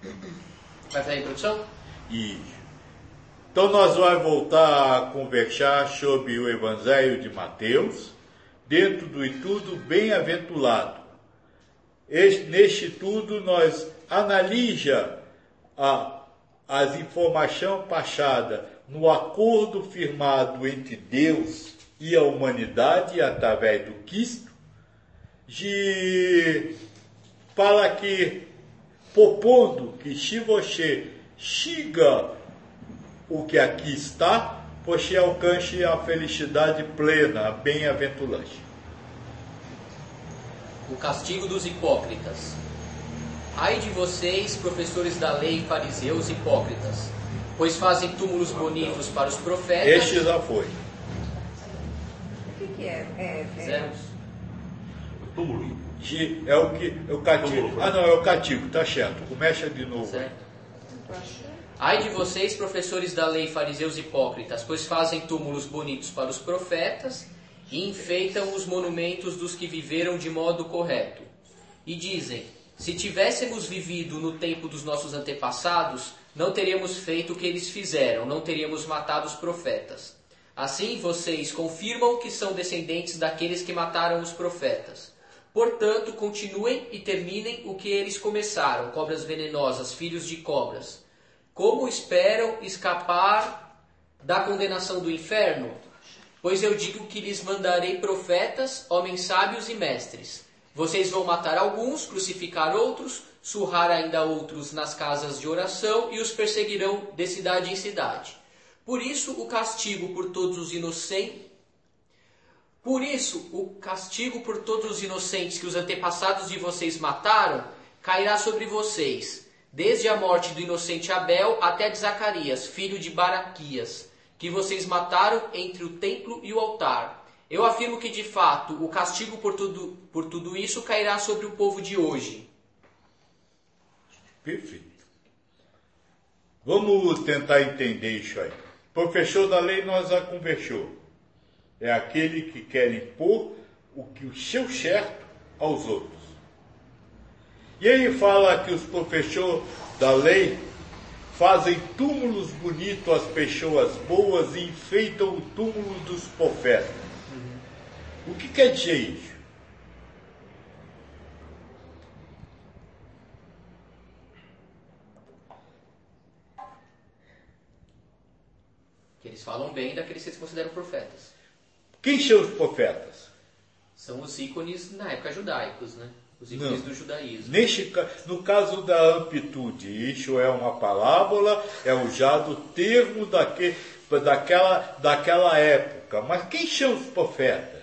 Vai fazer a introdução? E então nós vamos voltar a conversar sobre o Evangelho de Mateus, dentro do estudo bem-aventurado. Neste estudo nós analisa as informações passadas no acordo firmado entre Deus e a humanidade através do Cristo, para que, propondo que se você siga o que aqui está, você alcance a felicidade plena, a bem-aventurança. O castigo dos hipócritas. Ai de vocês, professores da lei, fariseus hipócritas, pois fazem túmulos bonitos para os profetas. Este já foi. O que é? Fizemos? Túmulo. É o cativo. Ah, não, é o cativo, tá certo. Começa de novo. Certo. Ai de vocês, professores da lei, fariseus hipócritas, pois fazem túmulos bonitos para os profetas e enfeitam os monumentos dos que viveram de modo correto. E dizem: se tivéssemos vivido no tempo dos nossos antepassados, não teríamos feito o que eles fizeram, não teríamos matado os profetas. Assim, vocês confirmam que são descendentes daqueles que mataram os profetas. Portanto, continuem e terminem o que eles começaram, cobras venenosas, filhos de cobras. Como esperam escapar da condenação do inferno? Pois eu digo que lhes mandarei profetas, homens sábios e mestres. Vocês vão matar alguns, crucificar outros, surrar ainda outros nas casas de oração e os perseguirão de cidade em cidade. Por isso, o castigo por todos os inocentes que os antepassados de vocês mataram cairá sobre vocês, desde a morte do inocente Abel até de Zacarias, filho de Baraquias, que vocês mataram entre o templo e o altar. Eu afirmo que, de fato, o castigo por tudo isso cairá sobre o povo de hoje. Perfeito. Vamos tentar entender isso aí. Professor da lei nós já conversou. É aquele que quer impor o seu certo aos outros. E ele fala que os professores da lei fazem túmulos bonitos às pessoas boas e enfeitam o túmulo dos profetas. O que quer dizer isso? Que eles falam bem daqueles que eles consideram profetas. Quem são os profetas? São os ícones, na época, judaicos, né? Os ícones do judaísmo. No caso da amplitude, isso é uma parábola, é usado o termo daquela época. Mas quem são os profetas?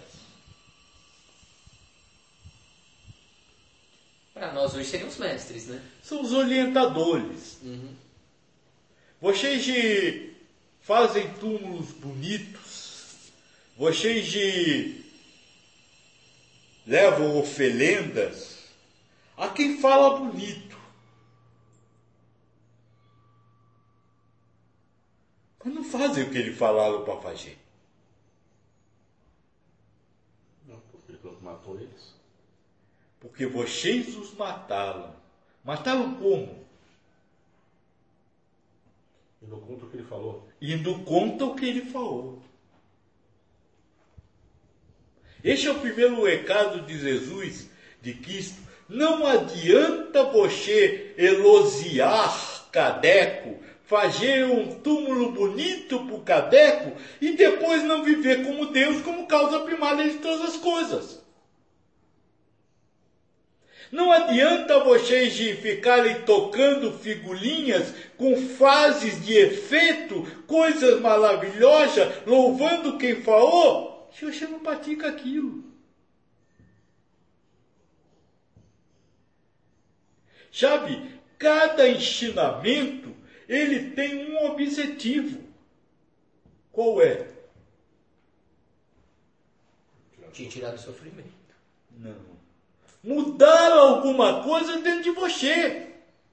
Para nós hoje seriam os mestres, né? São os orientadores. Uhum. Vocês fazem túmulos bonitos. Vocês levam oferendas a quem fala bonito. Mas não fazem o que eles falaram para fazer. Não, porque ele matou eles. Porque vocês os mataram. Mataram como? Indo contra o que ele falou. Indo contra o que ele falou. Este é o primeiro recado de Jesus, de Cristo. Não adianta você elogiar Cadeco, fazer um túmulo bonito para o Cadeco e depois não viver como Deus, como causa primária de todas as coisas. Não adianta vocês ficarem tocando figurinhas com frases de efeito, coisas maravilhosas, louvando quem falou, se você não pratica aquilo. Sabe, cada ensinamento, ele tem um objetivo. Qual é? Te tirar do sofrimento. Não. Mudar alguma coisa dentro de você.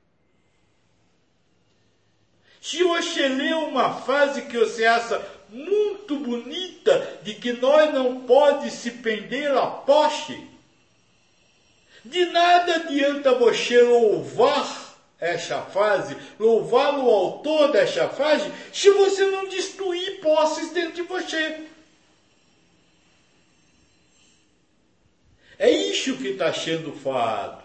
Se você lê uma frase que você acha muito bonita, de que nós não pode se prender à posse, de nada adianta você louvar esta fase, louvar o autor desta fase, se você não destruir posses dentro de você. É isso que está sendo falado.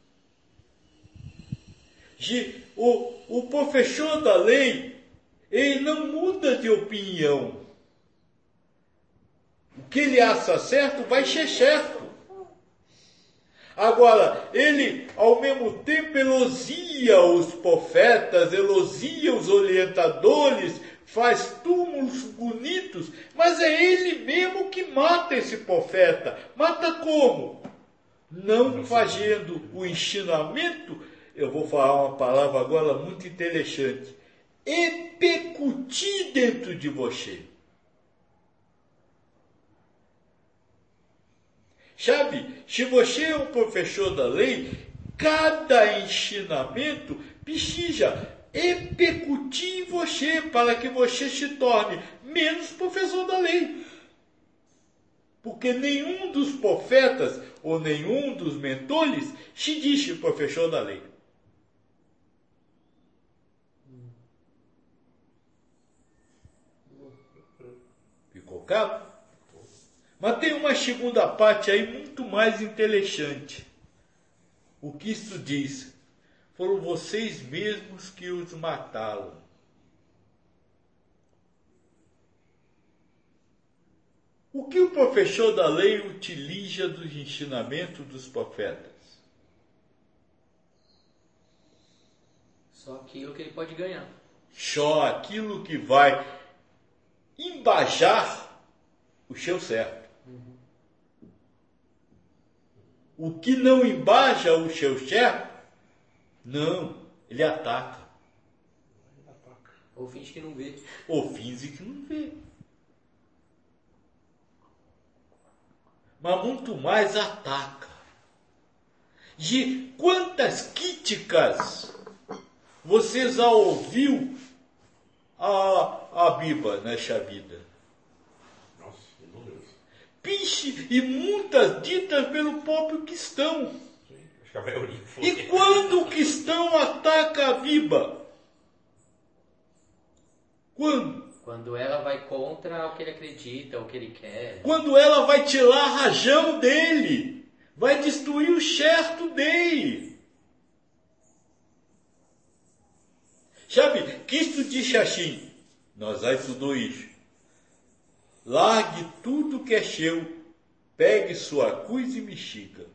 O professor da lei, ele não muda de opinião. O que ele acha certo vai ser certo. Agora, ele, ao mesmo tempo, elogia os profetas, elogia os orientadores, faz túmulos bonitos, mas é ele mesmo que mata esse profeta. Mata como? Não fazendo o ensinamento, eu vou falar uma palavra agora muito interessante, repercutir dentro de você. Sabe, se você é um professor da lei, cada ensinamento precisa repercutir em você para que você se torne menos professor da lei. Porque nenhum dos profetas ou nenhum dos mentores se diz professor da lei. Ficou claro? Mas tem uma segunda parte aí muito mais interessante. O que isso diz? Foram vocês mesmos que os mataram. O que o professor da lei utiliza dos ensinamentos dos profetas? Só aquilo que ele pode ganhar. Só aquilo que vai embajar o seu certo. O que não embaja o seu certo, não, ele ataca. Ou finge que não vê. Ou finge que não vê. Mas muito mais ataca. De quantas críticas você já ouviu a Bíblia nesta vida? Nossa, inúmeras. Piche e muitas ditas pelo próprio cristão. Sim, acho que a maioria foi. E quando o cristão ataca a Bíblia? Quando? Quando ela vai contra o que ele acredita, o que ele quer. Quando ela vai tirar a razão dele. Vai destruir o certo dele. Sabe, Cristo disse assim, nós já estudou isso. Largue tudo que é seu, pegue sua cruz e me siga.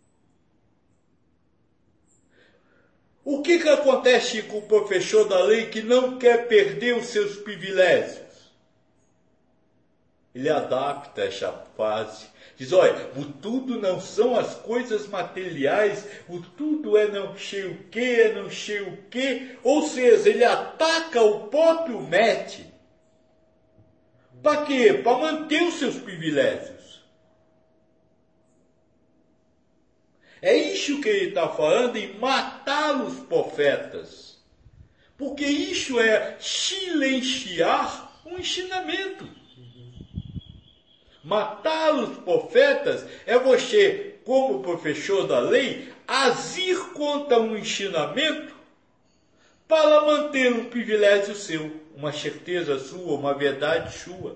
O que acontece com o professor da lei que não quer perder os seus privilégios? Ele adapta essa fase. Diz, olha, o tudo não são as coisas materiais, o tudo é não sei o que, é não sei o que. Ou seja, ele ataca o próprio mestre. Para quê? Para manter os seus privilégios. É isso que ele está falando em matar os profetas. Porque isso é silenciar um ensinamento. Matar os profetas é você, como professor da lei, agir contra um ensinamento para manter um privilégio seu, uma certeza sua, uma verdade sua.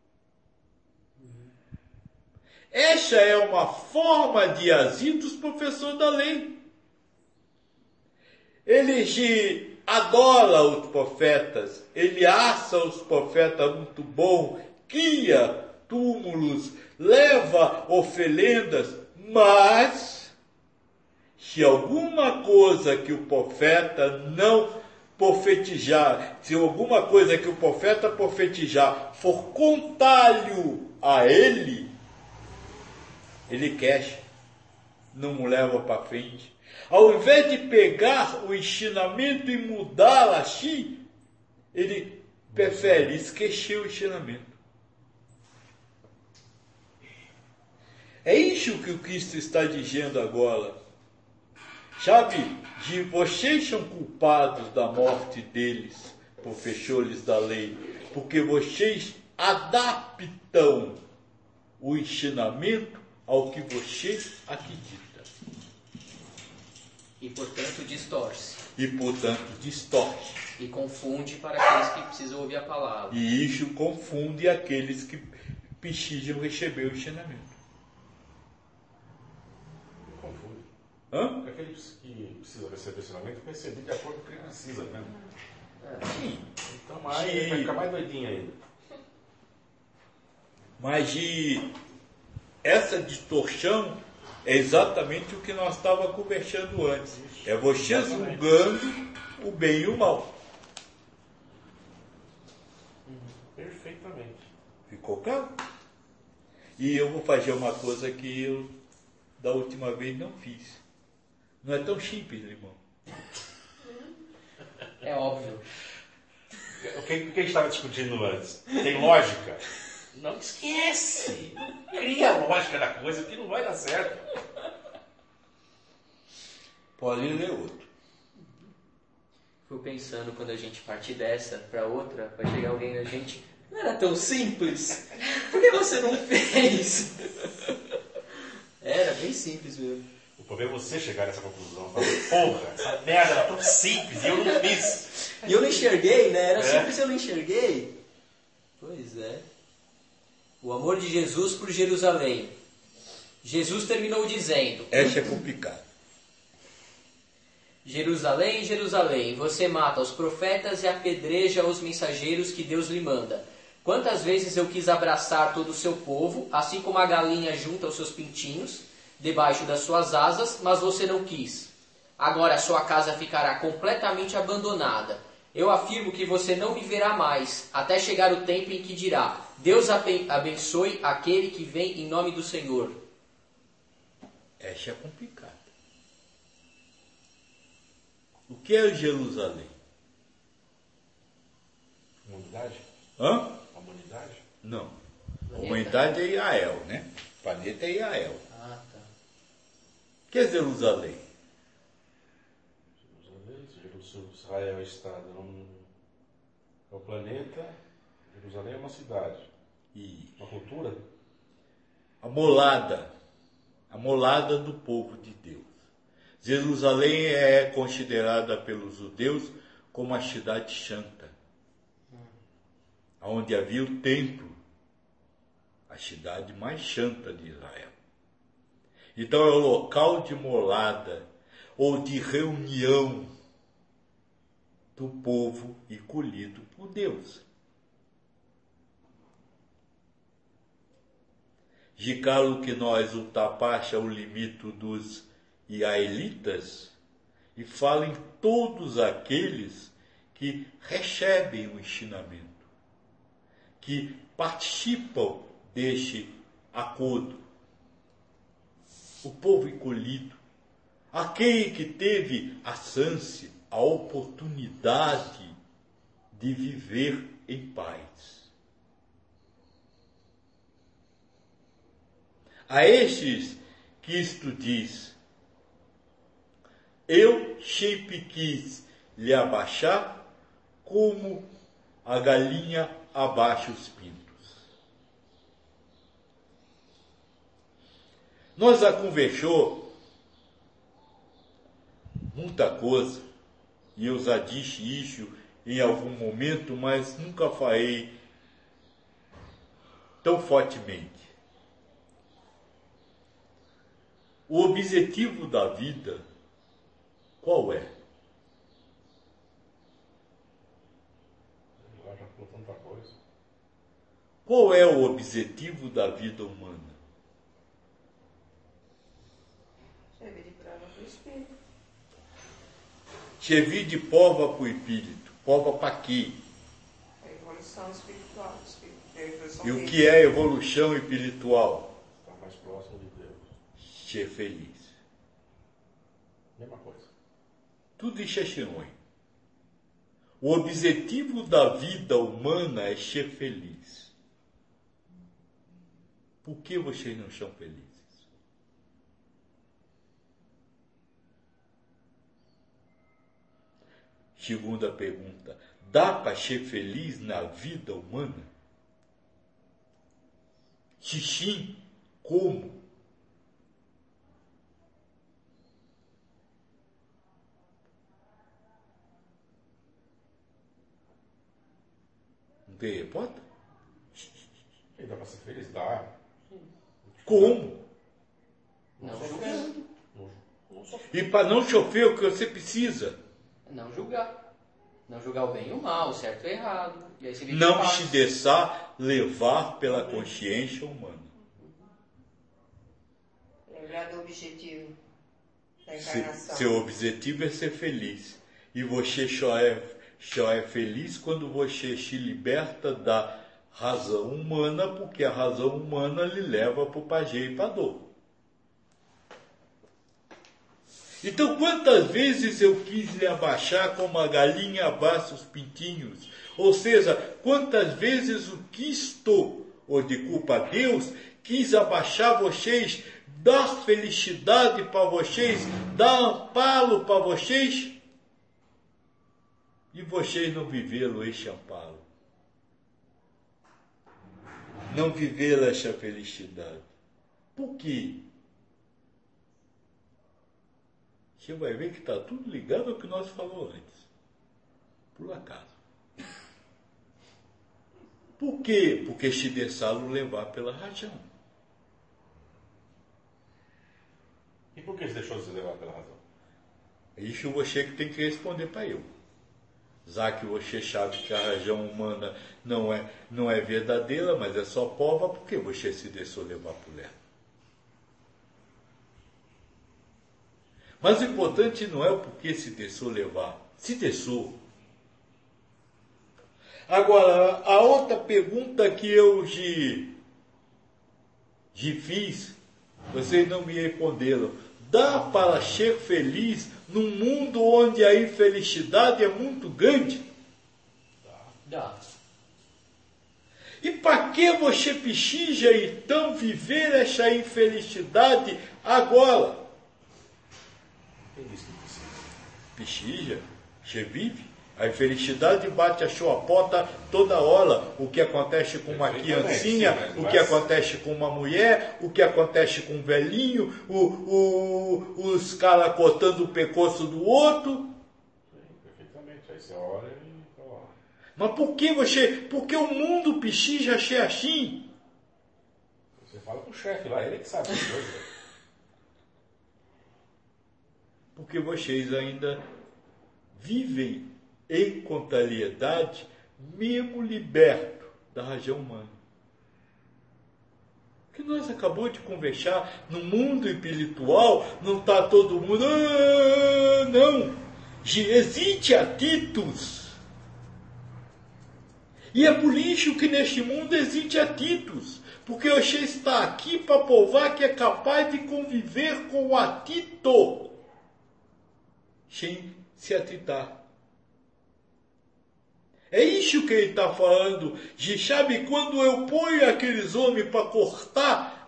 Essa é uma forma de agir dos professores da lei. Ele adora os profetas, ele acha os profetas muito bons, cria túmulos, leva oferendas, mas se alguma coisa que o profeta não profetizar, se alguma coisa que o profeta profetizar for contrário a ele quer, não o leva para frente. Ao invés de pegar o ensinamento e mudar assim, ele prefere esquecer o ensinamento. É isso que o Cristo está dizendo agora. Sabe, de vocês são culpados da morte deles, professores da lei, porque vocês adaptam o ensinamento ao que você acredita. E, portanto, distorce. e, portanto, distorce. E confunde para aqueles que precisam ouvir a palavra. E isso confunde aqueles que precisam receber o ensinamento. Não confunde. Hã? Aqueles que precisam receber ensinamento, receber de acordo com o que ele precisa mesmo. Sim. Então aí vai ficar mais doidinho ainda. Mas essa distorção é exatamente o que nós estávamos conversando antes. É você julgando o bem e o mal. Perfeitamente. Ficou claro? E eu vou fazer uma coisa que eu da última vez não fiz. Não é tão simples, irmão. É óbvio. O que a gente estava discutindo antes? Tem lógica? Não esquece! Cria a lógica da coisa que não vai dar certo. Pode ler outro. Fui pensando quando a gente partir dessa para outra, vai chegar alguém na gente. Não era tão simples? Por que você não fez? Era bem simples mesmo. O problema é você chegar nessa conclusão. Falar, porra, essa merda era tão simples e eu não fiz. E eu não enxerguei, né? Era simples e eu não enxerguei. Pois é. O amor de Jesus por Jerusalém. Jesus terminou dizendo: Essa é complicada. Jerusalém, Jerusalém, você mata os profetas e apedreja os mensageiros que Deus lhe manda. Quantas vezes eu quis abraçar todo o seu povo, assim como a galinha junta os seus pintinhos, debaixo das suas asas, mas você não quis. Agora a sua casa ficará completamente abandonada. Eu afirmo que você não me verá mais, até chegar o tempo em que dirá: Deus abençoe aquele que vem em nome do Senhor. Essa é complicada. O que é Jerusalém? Humanidade? Hã? Humanidade? Não. A humanidade é Israel, né? O planeta é Israel. Ah, tá. O que é Jerusalém? Israel é estado, é o planeta. Jerusalém é uma cidade. E Uma cultura? a molada do povo de Deus. Jerusalém é considerada pelos judeus como a cidade santa, onde havia o templo, a cidade mais santa de Israel. Então é o local de molada ou de reunião do povo escolhido por Deus. Gicalo que nós ultrapassa o limite dos israelitas e fala em todos aqueles que recebem o ensinamento, que participam deste acordo. O povo escolhido, aquele que teve a chance, a oportunidade de viver em paz. A estes que isto diz: eu sempre quis lhe abaixar como a galinha abaixa os pintos. Nós já conversou muita coisa, e eu já disse isso em algum momento, mas nunca falei tão fortemente. O objetivo da vida, qual é? Já falou tanta coisa. Qual é o objetivo da vida humana? Servir de prova para o espírito. Servir de prova para o espírito. Prova para quê? A evolução espiritual. A evolução E o física. que é evolução espiritual? Está mais próximo de Deus. Ser feliz. Mesma coisa. Tudo isso é sinônimo. O objetivo da vida humana é ser feliz. Por que vocês não são felizes? Segunda pergunta: dá para ser feliz na vida humana? Se sim, como? tem hipótese? E dá para ser feliz? Dá. Como? Não julgando. E para não chover o que você precisa? Não julgar. Não julgar o bem e o mal, o certo e o errado. E aí você vive em Não paz. se deixar levar pela consciência humana. Lembrar do objetivo da encarnação. Seu objetivo é ser feliz. E você só é feliz quando você se liberta da razão humana, porque a razão humana lhe leva para o prazer e para a dor. Então, quantas vezes eu quis lhe abaixar como a galinha abaixa os pintinhos? Ou seja, quantas vezes o Cristo, ou de culpa a Deus, quis abaixar vocês, dar felicidade para vocês, dar amparo para vocês, e vocês não viveram esse amparo. Não viveram essa felicidade. Por quê? Você vai ver que está tudo ligado ao que nós falamos antes. Por acaso. Por quê? Porque se deixaram levar pela razão. E por que se deixou se levar pela razão? Isso você que tem que responder para eu. Já que você sabe que a razão humana não é verdadeira, mas é só prova, por que você se deixou levar por ela? Mas o importante não é o porquê se deixou levar. Se deixou. Agora, a outra pergunta que eu te fiz, vocês não me responderam. Dá para ser feliz num mundo onde a infelicidade é muito grande? Dá. E para que você precisa então viver essa infelicidade agora? Feliz que precisa. Precisa? Você vive? A infelicidade bate a sua porta toda hora. O que acontece com uma criancinha, o que acontece com uma mulher, o que acontece com um velhinho, os caras cortando o pescoço do outro. Sim, perfeitamente. Aí você olha e fala. Mas por que o mundo precisa ser assim? Você fala pro chefe lá, ele que sabe das coisas. Porque vocês ainda vivem em contrariedade, mesmo liberto da razão humana. Que nós acabamos de conversar, no mundo espiritual não está todo mundo, não, existe atritos. E é por isso que neste mundo existe atritos, porque você está aqui para provar que é capaz de conviver com o atrito, sem se atritar. É isso que ele está falando. De sabe quando eu ponho aqueles homens para cortar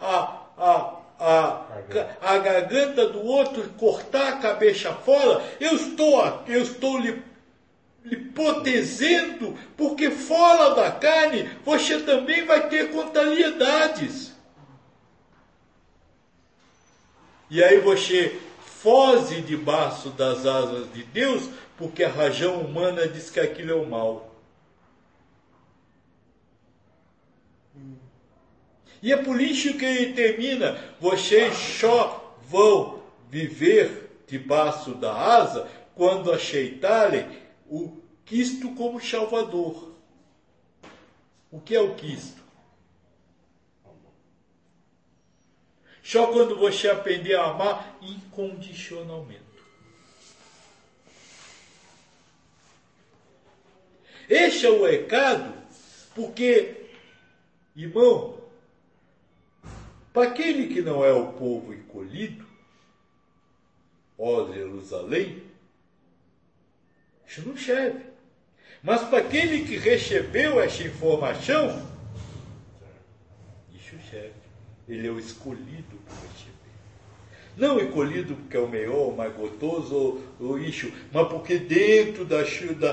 a garganta do outro, cortar a cabeça fora, eu estou lhe protegendo, porque fora da carne você também vai ter contrariedades. E aí você foge debaixo das asas de Deus, porque a razão humana diz que aquilo é o mal. E é por isso que ele termina, vocês só vão viver debaixo da asa quando aceitarem o Cristo como Salvador. O que é o Cristo? Só quando você aprender a amar incondicionalmente. Este é o recado, porque, irmão, para aquele que não é o povo escolhido, ó Jerusalém, isso não serve. Mas para aquele que recebeu essa informação, isso serve. Ele é o escolhido para receber. Não escolhido porque é o melhor, o mais gostoso, ou isso, mas porque dentro das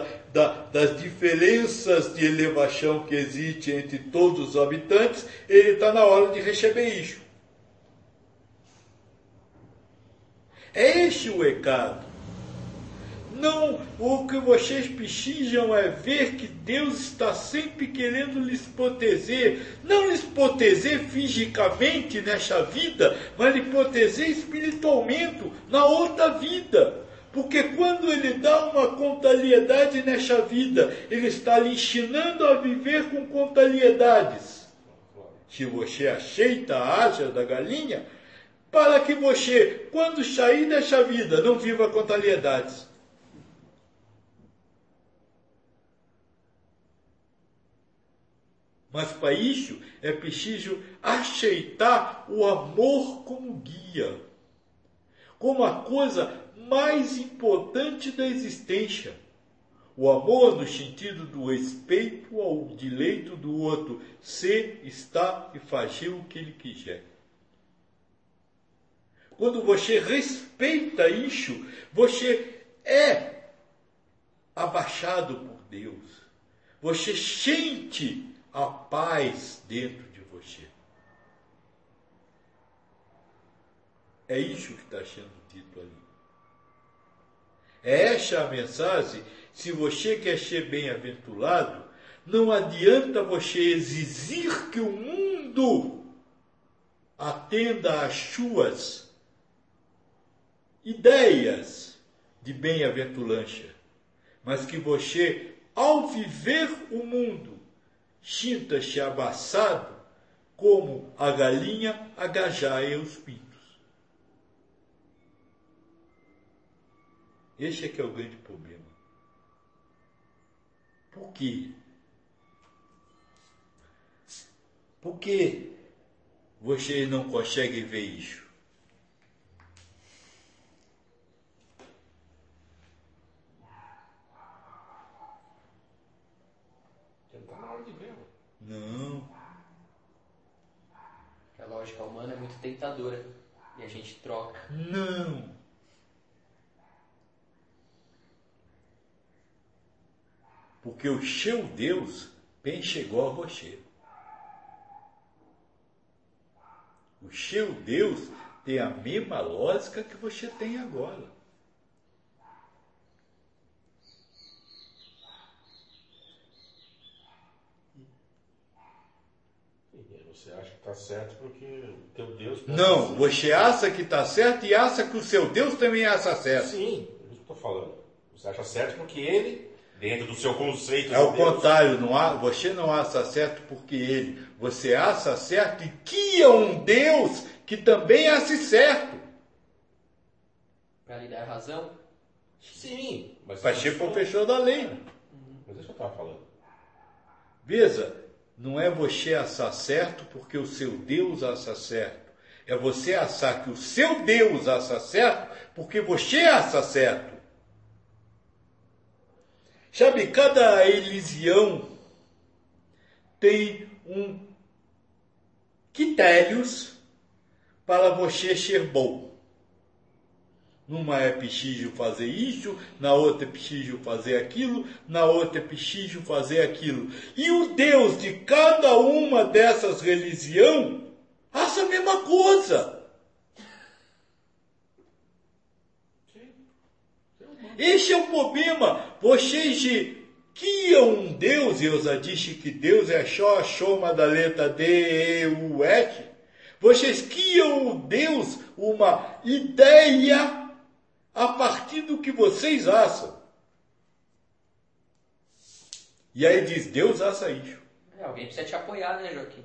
diferenças de elevação que existe entre todos os habitantes, ele está na hora de receber isso. É este o recado. Não, o que vocês pechijam é ver que Deus está sempre querendo lhes proteger. Não lhes proteger fisicamente nesta vida, mas lhes proteger espiritualmente na outra vida. Porque quando ele dá uma contrariedade nesta vida, ele está lhe ensinando a viver com contrariedades. Se você aceita a asa da galinha, para que você, quando sair desta vida, não viva contrariedades. Mas para isso é preciso aceitar o amor como guia, como a coisa mais importante da existência. O amor no sentido do respeito ao direito do outro ser, estar e fazer o que ele quiser. Quando você respeita isso, você é abaixado por Deus. Você sente a paz dentro de você. É isso que está sendo dito ali. É essa a mensagem. Se você quer ser bem-aventurado, não adianta você exigir que o mundo atenda às suas ideias de bem-aventurância, mas que você, ao viver o mundo, sinta-se abraçado como a galinha agasalha os pintos. Esse é que é o grande problema. Por quê? Por que vocês não conseguem ver isso? Não. A lógica humana é muito tentadora e a gente troca. Não. Porque o seu Deus bem chegou a você. O seu Deus tem a mesma lógica que você tem agora. Você acha que está certo porque o teu Deus... Não, você acha que está certo e acha que o seu Deus também acha certo. Sim, é isso que eu estou falando. Você acha certo porque ele, dentro do seu conceito... É o contrário, você não acha certo porque ele. Você acha certo e cria um Deus que também acha certo. Para lhe dar razão? Sim. Mas para ser professor da lei. Mas é isso que eu estava falando. Veja, não é você achar certo porque o seu Deus acha certo. É você achar que o seu Deus acha certo porque você acha certo. Sabe, cada religião tem critérios para você ser bom. Numa é preciso fazer isso, na outra é preciso fazer aquilo, na outra é preciso fazer aquilo. E o Deus de cada uma dessas religiões acha a mesma coisa. Esse é o problema. Vocês criam um Deus, e eu já disse que Deus é só a soma da letra D, E, U, S. Vocês criam o Deus, uma ideia a partir do que vocês acham. E aí diz, Deus acha isso. Alguém precisa te apoiar, né, Joaquim?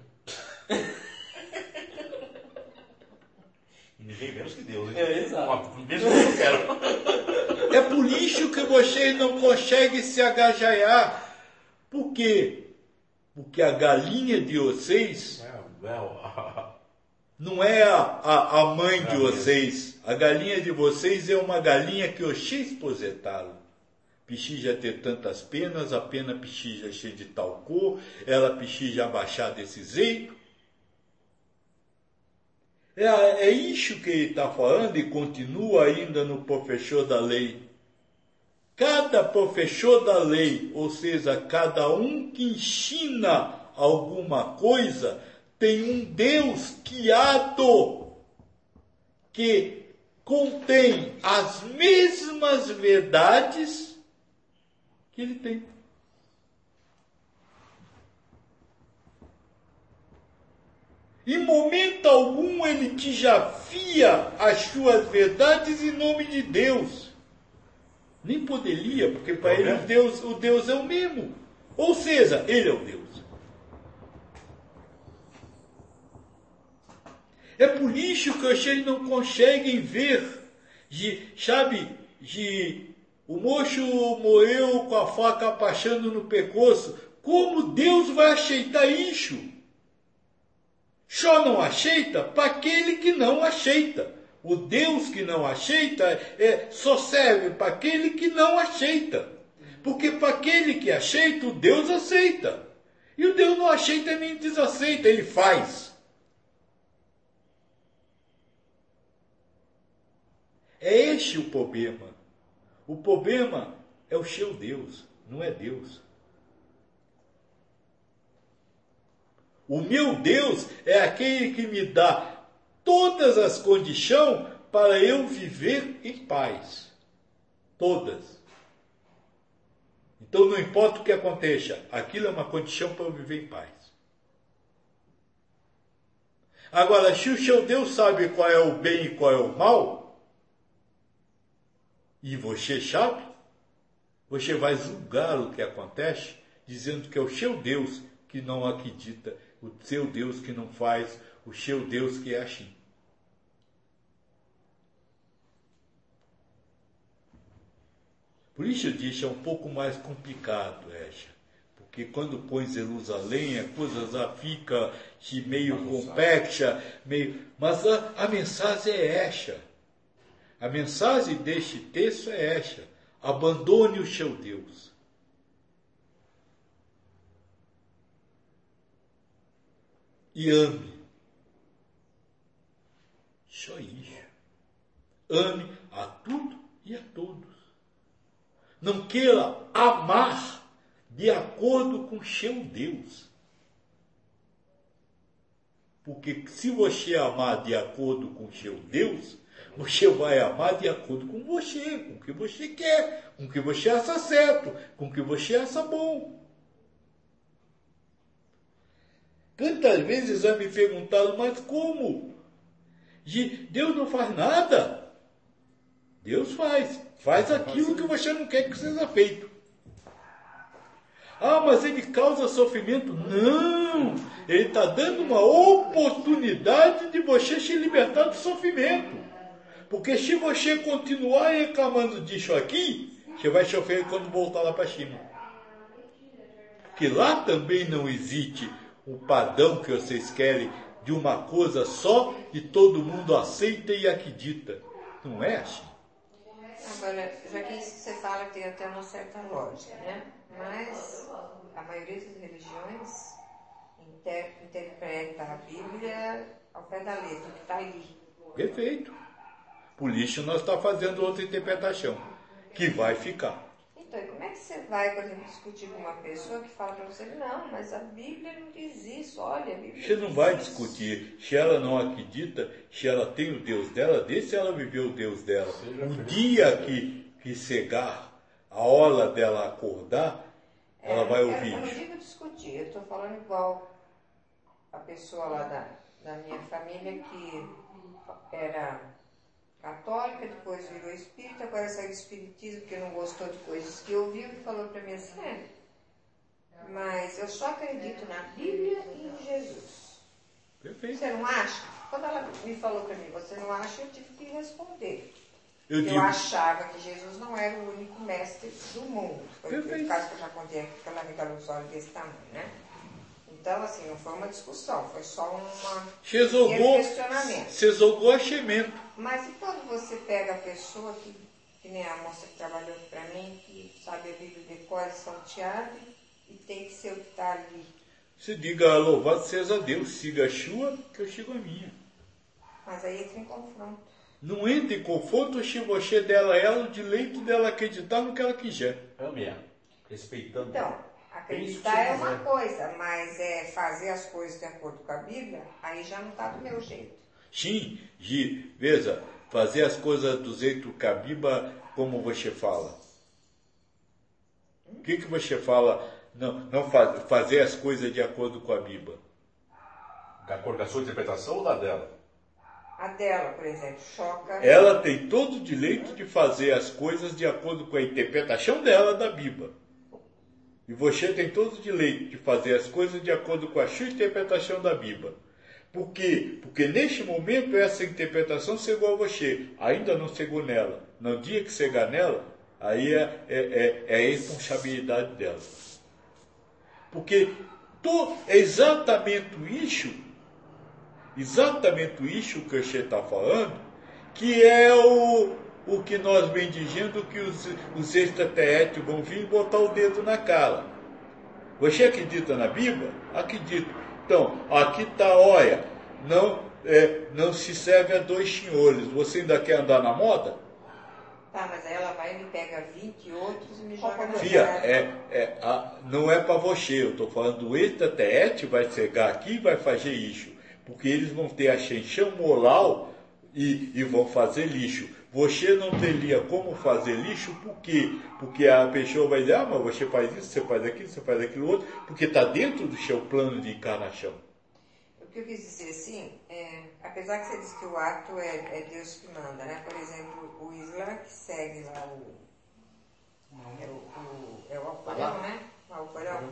Ninguém menos que Deus, hein? Exato. Mesmo que eu não quero. É por isso que vocês não conseguem se agasalhar. Por quê? Porque a galinha de vocês não é a mãe de vocês. A galinha de vocês é uma galinha que vocês posetaram. Precisa ter tantas penas, a pena precisa ser de tal cor, ela precisa abaixar desse jeito. É isso que ele está falando e continua ainda no professor da lei. Cada professor da lei, ou seja, cada um que ensina alguma coisa, tem um Deus criado que contém as mesmas verdades que ele tem. Em momento algum ele desafia as suas verdades em nome de Deus. Nem poderia, porque para ele o Deus é o mesmo. Ou seja, ele é o Deus. É por isso que vocês não conseguem ver, o moço morreu com a faca passando no pescoço. Como Deus vai aceitar isso? Só não aceita para aquele que não aceita. O Deus que não aceita só serve para aquele que não aceita. Porque para aquele que aceita, o Deus aceita. E o Deus não aceita nem desaceita, ele faz. É este o problema. O problema é o seu Deus, não é Deus. O meu Deus é aquele que me dá todas as condições para eu viver em paz. Todas. Então não importa o que aconteça, aquilo é uma condição para eu viver em paz. Agora, se o seu Deus sabe qual é o bem e qual é o mal, e você sabe, você vai julgar o que acontece, dizendo que é o seu Deus que não acredita, o seu Deus que não faz, o seu Deus que é assim. Por isso eu disse, é um pouco mais complicado, porque quando põe Jerusalém, a coisa já fica meio complexa, mas a mensagem é essa. A mensagem deste texto é essa. Abandone o seu Deus. E ame. Só isso. Ame a tudo e a todos. Não queira amar de acordo com seu Deus. Porque se você amar de acordo com seu Deus, você vai amar de acordo com você, com o que você quer, com o que você acha certo, com o que você acha bom. Quantas vezes já me perguntaram, mas como? Deus não faz nada? Deus faz aquilo que você não quer que seja feito. Ah, mas ele causa sofrimento? Não! Ele está dando uma oportunidade de você se libertar do sofrimento. Porque se você continuar reclamando disso aqui, você vai sofrer quando voltar lá para cima. Que lá também não existe o padrão que vocês querem de uma coisa só e todo mundo aceita e acredita. Não é assim. Agora, já que você fala que tem até uma certa lógica, né? Mas a maioria das religiões interpreta a Bíblia ao pé da letra, que está ali. Perfeito. Por isso nós estamos fazendo outra interpretação, que vai ficar. Então, e como é que você vai, por exemplo, discutir com uma pessoa que fala para você, não, mas a Bíblia não diz isso, olha, a Bíblia Você não vai discutir. Se ela não acredita, se ela tem o Deus dela, deixa ela viver o Deus dela. O dia que chegar a hora dela acordar, ela vai ouvir eu não isso. digo discutir, eu estou falando igual a pessoa lá da minha família que era católica, depois virou espírita, agora saiu do espiritismo porque não gostou de coisas que ouviu e falou para mim assim, mas eu só acredito na Bíblia e em Jesus. Perfeito. Você não acha? Quando ela me falou para mim, você não acha, eu tive que responder. Eu achava que Jesus não era o único mestre do mundo. Foi o caso que eu já contei aqui, que ela me deu uns olhos desse tamanho, né? Então, assim, não foi uma discussão, foi só um questionamento. Você jogou a cimento. Mas e quando você pega a pessoa que nem a moça que trabalhou para mim, que sabe a Bíblia de cor e salteado, e tem que ser o que está ali? Se diga, louvado seja Deus, siga a sua, que eu sigo a minha. Mas aí entra em confronto. Não entra em confronto se você dela ela, o direito dela acreditar no que ela quiser. É mesmo. Respeitando. Então, acreditar é uma coisa, mas fazer as coisas de acordo com a Bíblia, aí já não está do meu jeito. Sim, veja, fazer as coisas do jeito que a Bíblia, como você fala? O que você fala, fazer as coisas de acordo com a Bíblia? De acordo com a sua interpretação ou da dela? A dela, por exemplo, choca. Ela tem todo o direito de fazer as coisas de acordo com a interpretação dela da Bíblia. E você tem todo o direito de fazer as coisas de acordo com a sua interpretação da Bíblia. Por quê? Porque neste momento essa interpretação chegou a você, ainda não chegou nela. No dia que chegar nela, aí é a responsabilidade dela. Porque é exatamente isso que você está falando, que é o que nós vem dizendo que os extraterrestres vão vir e botar o dedo na cara. Você acredita na Bíblia? Acredito. Então, aqui está, olha, não se serve a dois senhores. Você ainda quer andar na moda? Tá, mas aí ela vai e me pega 20 outros e me joga na Fia, cara. não é para você. Eu estou falando, o extraterrestre vai chegar aqui e vai fazer isso. Porque eles vão ter a ascensão moral e vão fazer lixo. Você não teria como fazer lixo, por quê? Porque a pessoa vai dizer, mas você faz isso, você faz aquilo, você faz aquilo outro, porque está dentro do seu plano de encarnação. O que eu quis dizer assim, apesar que você diz que o ato é Deus que manda, né? Por exemplo, o Islã que segue lá o Alcorão, né? O Alcorão.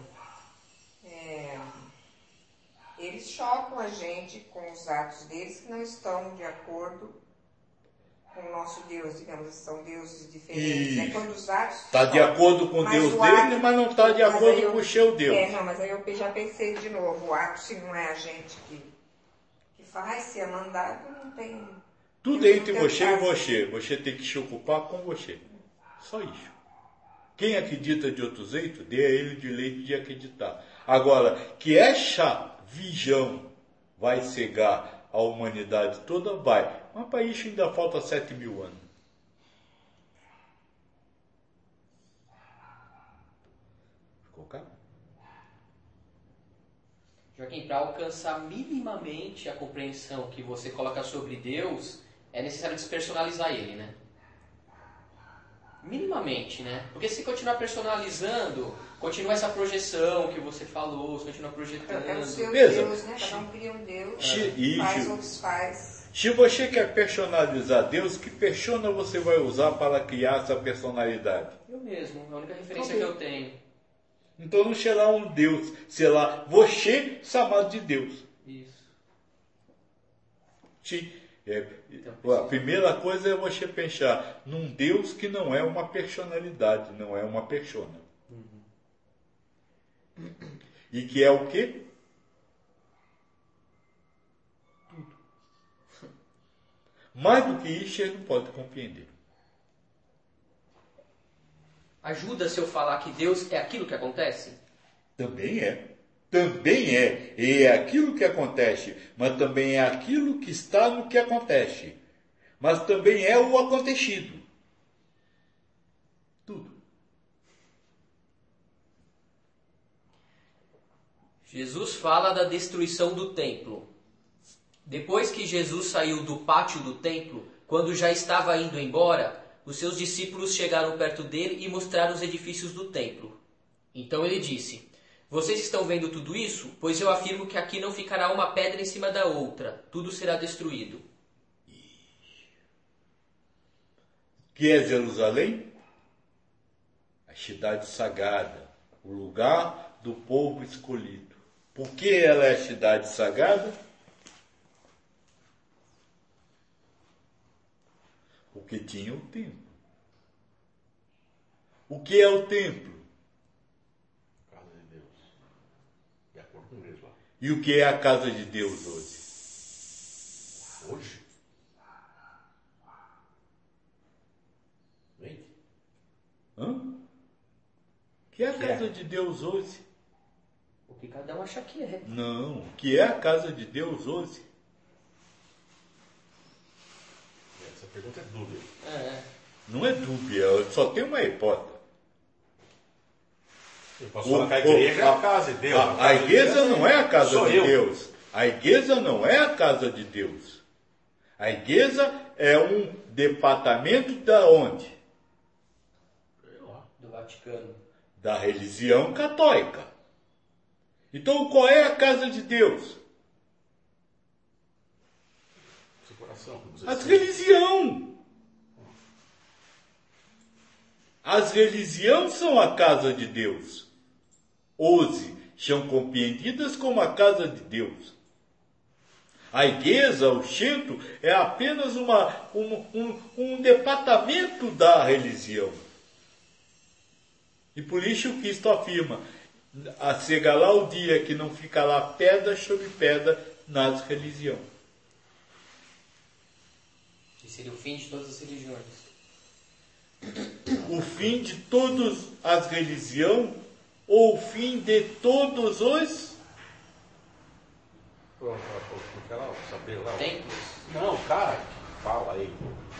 Eles chocam a gente com os atos deles que não estão de acordo com o nosso Deus, digamos, são deuses diferentes. É quando os atos está de acordo com o Deus dele, mas não está de acordo com o seu Deus. Mas aí eu já pensei de novo, o ato, se não é a gente que faz, se é mandado, não tem... Tudo é entre você e você. Você tem que se ocupar com você. Só isso. Quem acredita de outro jeito, dê a ele o direito de acreditar. Agora, que essa visão vai cegar a humanidade toda, vai. Mas para isso ainda falta 7.000 anos. Ficou claro? Joaquim, para alcançar minimamente a compreensão que você coloca sobre Deus, é necessário despersonalizar ele, né? Minimamente, né? Porque se continuar personalizando, continua essa projeção que você falou, você continua projetando. É o seu Deus, né? Cada um cria um Deus, faz ou desfaz. Se você quer personalizar Deus, que persona você vai usar para criar essa personalidade? Eu mesmo, é a única referência que eu tenho. Então não será um Deus, será você chamado de Deus. Isso. A primeira coisa é você pensar num Deus que não é uma personalidade, não é uma persona. E que é o quê? Tudo. Mais do que isso, ele não pode compreender. Ajuda se eu falar que Deus é aquilo que acontece? Também é. Também é. E é aquilo que acontece, mas também é aquilo que está no que acontece. Mas também é o acontecido. Tudo. Jesus fala da destruição do templo. Depois que Jesus saiu do pátio do templo, quando já estava indo embora, os seus discípulos chegaram perto dele e mostraram os edifícios do templo. Então ele disse: vocês estão vendo tudo isso? Pois eu afirmo que aqui não ficará uma pedra em cima da outra. Tudo será destruído. Que é Jerusalém? A cidade sagrada, o lugar do povo escolhido. Por que ela é a cidade sagrada? Porque tinha o templo. O que é o templo? Casa de Deus. De acordo com eles lá. E o que é a casa de Deus hoje? Hoje? Mente? O que é a casa de Deus hoje? O que cada um acha que é. Não, o que é a casa de Deus hoje? Essa pergunta é dúvida. Não é dúvida, só tem uma hipótese. Eu posso falar que a igreja é a casa de Deus. A igreja não é a casa de Deus. A igreja não é a casa de Deus. A igreja é um departamento da onde? Do Vaticano. Da religião católica. Então, qual é a casa de Deus? Seu coração. As religião. As religiões são a casa de Deus. Hoje são compreendidas como a casa de Deus. A igreja, o centro, é apenas um departamento da religião. E por isso o Cristo afirma, chega lá o dia que não fica lá pedra sobre pedra nas religiões. Que seria o fim de todas as religiões. O fim de todas as religiões ou o fim de todos os Saber lá. templos. Não, cara, fala aí.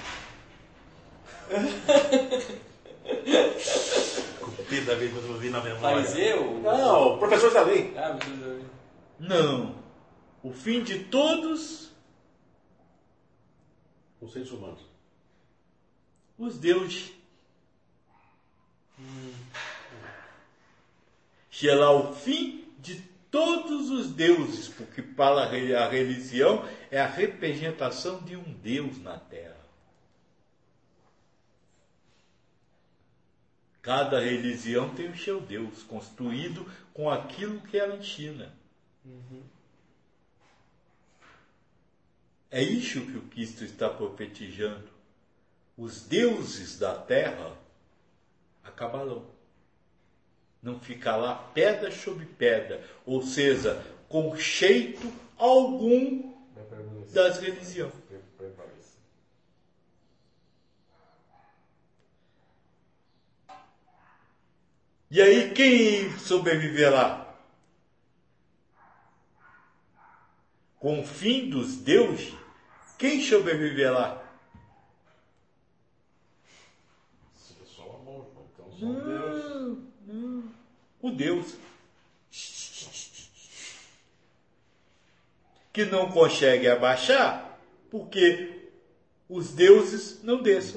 Culpida da vez que eu vi na memória. Fariseu? Não, professores da lei. Ah, professor da lei. Não. O fim de todos Os seres humanos. os deuses. Será o fim de todos os deuses, porque para a religião é a representação de um Deus na Terra. Cada religião tem o seu Deus, construído com aquilo que ela ensina. É isso que o Cristo está profetizando. Os deuses da terra acabarão. Não ficará pedra sobre pedra, ou seja, conceito algum das religiões. E aí quem sobreviverá? Com o fim dos deuses, quem sobreviverá? Só o amor, então só Deus. O Deus. Que não consegue abaixar, porque os deuses não desçam.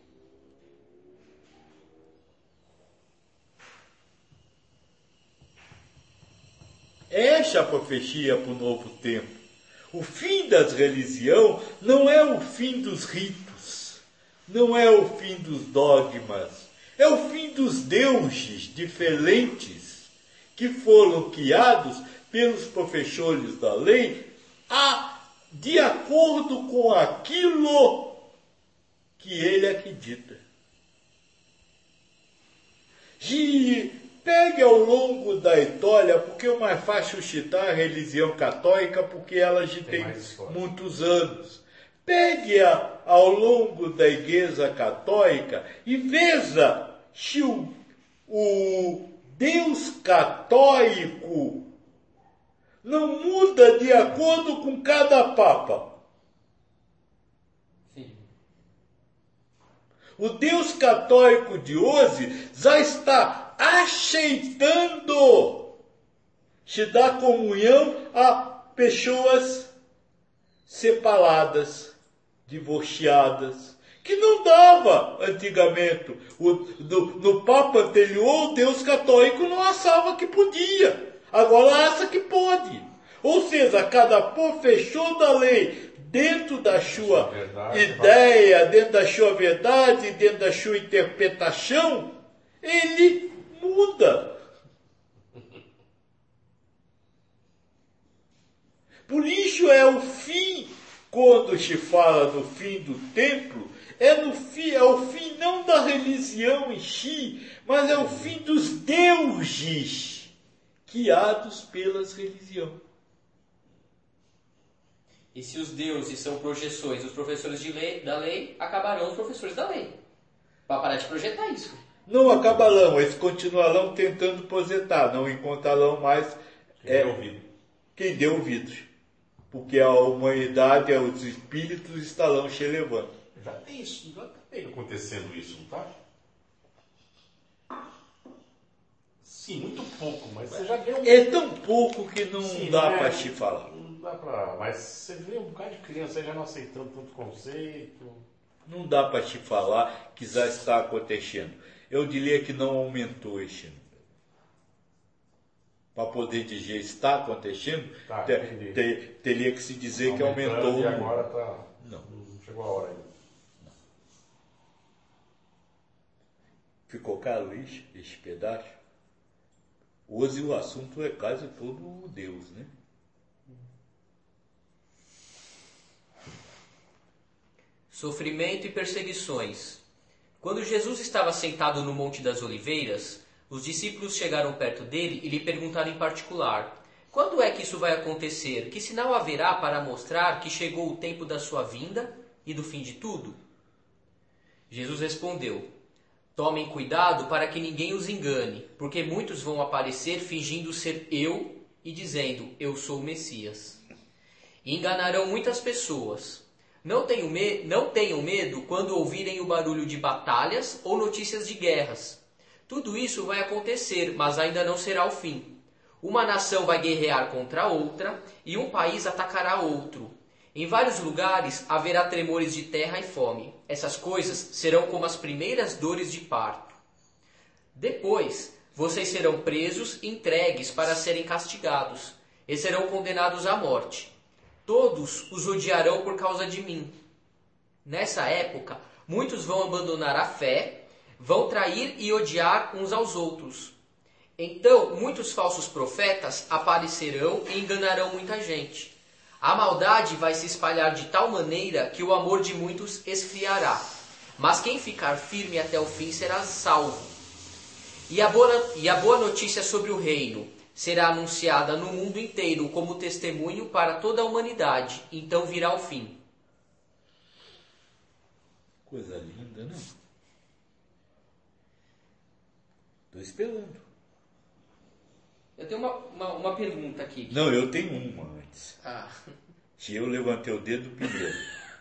Esta é a profecia para o novo tempo. O fim das religiões não é o fim dos ritos, não é o fim dos dogmas, é o fim dos deuses diferentes que foram criados pelos professores da lei de acordo com aquilo que ele acredita. Pegue ao longo da história, porque é mais fácil citar a religião católica, porque ela já tem muitos anos. Pegue ao longo da Igreja Católica e veja se o Deus católico não muda de acordo com cada Papa. Sim. O Deus católico de hoje já está aceitando se dar comunhão a pessoas separadas, divorciadas, que não dava antigamente. No Papa anterior, o Deus católico não achava que podia, agora acha que pode. Ou seja, cada professor da lei, dentro da sua ideia, dentro da sua verdade, dentro da sua interpretação, ele muda. Por isso é o fim, quando se fala no fim do templo, é o fim não da religião em si, mas é o fim dos deuses criados pelas religiões. E se os deuses são projeções dos professores da lei, acabarão os professores da lei. Para parar de projetar isso. Não acabarão, eles continuarão tentando projetar, não encontrarão mais quem deu ouvidos. Porque a humanidade, os espíritos estarão se elevando. Já tem isso, já tem acontecendo isso, não tá? Sim, muito pouco, mas você já deu. É tão pouco que não Sim, dá não para te falar. Não dá pra... Mas você vê um bocado de criança aí já não aceitando tanto conceito. Não dá para te falar que já está acontecendo. Eu diria que não aumentou este número. Para poder dizer está acontecendo, Tá, teria que se dizer que aumentou o e número. agora tá... Não. Não chegou a hora ainda. Ficou caro esse pedaço? Hoje o assunto é quase todo Deus, né? Sofrimento e perseguições. Quando Jesus estava sentado no Monte das Oliveiras, os discípulos chegaram perto dele e lhe perguntaram em particular: quando é que isso vai acontecer? Que sinal haverá para mostrar que chegou o tempo da sua vinda e do fim de tudo? Jesus respondeu: tomem cuidado para que ninguém os engane, porque muitos vão aparecer fingindo ser eu e dizendo: eu sou o Messias. E enganarão muitas pessoas. Não tenham medo quando ouvirem o barulho de batalhas ou notícias de guerras. Tudo isso vai acontecer, mas ainda não será o fim. Uma nação vai guerrear contra outra e um país atacará outro. Em vários lugares haverá tremores de terra e fome. Essas coisas serão como as primeiras dores de parto. Depois, vocês serão presos e entregues para serem castigados e serão condenados à morte. Todos os odiarão por causa de mim. Nessa época, muitos vão abandonar a fé, vão trair e odiar uns aos outros. Então, muitos falsos profetas aparecerão e enganarão muita gente. A maldade vai se espalhar de tal maneira que o amor de muitos esfriará. Mas quem ficar firme até o fim será salvo. E a boa notícia sobre o reino será anunciada no mundo inteiro como testemunho para toda a humanidade. Então virá o fim. Coisa linda, não? Estou esperando. Eu tenho uma pergunta aqui. Não, eu tenho uma antes. Ah. Se eu levantei o dedo primeiro.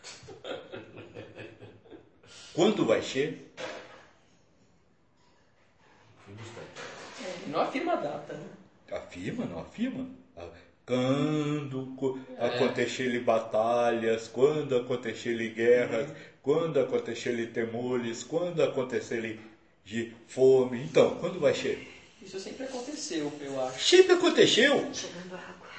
Quando vai ser? Não afirma a data, né? Afirma, não afirma? Quando acontecerem batalhas, quando acontecerem guerras, quando acontecerem temores, quando acontecerem de fome. Então, quando vai ser? Isso sempre aconteceu, eu acho. Sempre aconteceu. Jogando água.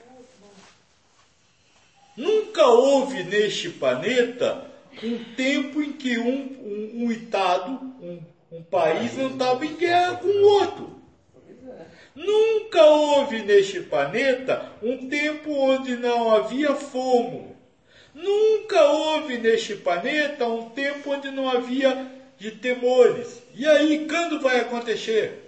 Nunca houve neste planeta um tempo em que um estado, um país não estava em guerra com o outro. Nunca houve neste planeta um tempo onde não havia fome. Nunca houve neste planeta um tempo onde não havia de temores. E aí, quando vai acontecer?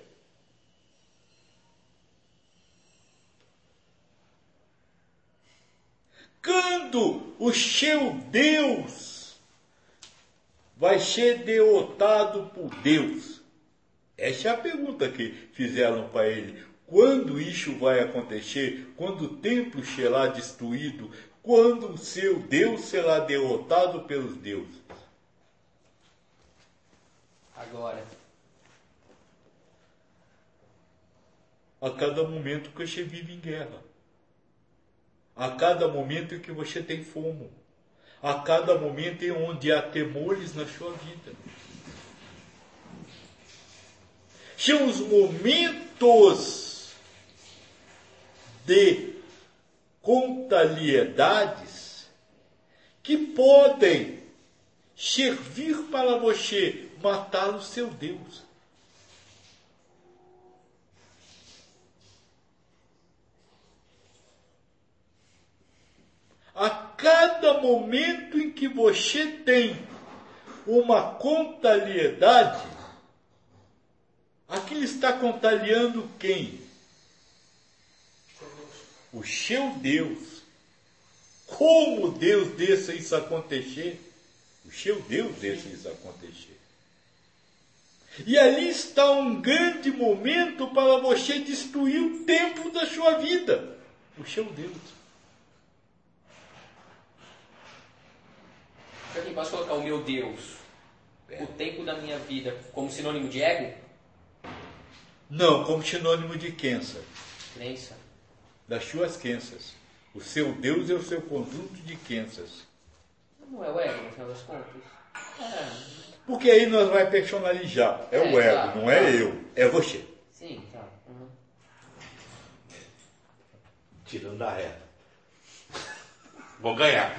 Quando o seu Deus vai ser derrotado por Deus? Essa é a pergunta que fizeram para ele. Quando isso vai acontecer? Quando o templo será destruído? Quando o seu Deus será derrotado pelos deuses? Agora. A cada momento que você vive em guerra. A cada momento em que você tem fome. A cada momento em onde há temores na sua vida. São os momentos de contrariedades que podem servir para você matar o seu Deus. A cada momento em que você tem uma contrariedade, aquilo está contrariando quem? O seu Deus. Como Deus deixa isso acontecer? O seu Deus deixa isso acontecer. E ali está um grande momento para você destruir o templo da sua vida. O seu Deus. Eu posso colocar o meu Deus, o tempo da minha vida, como sinônimo de ego? Não, como sinônimo de crença. Crença. Das suas crenças. O seu Deus é o seu conjunto de crenças. Não é o ego, no final das contas? Porque aí nós vai personalizar. É o ego, não é eu. É você. Sim, tá. Uhum. Tirando da reta. Vou ganhar.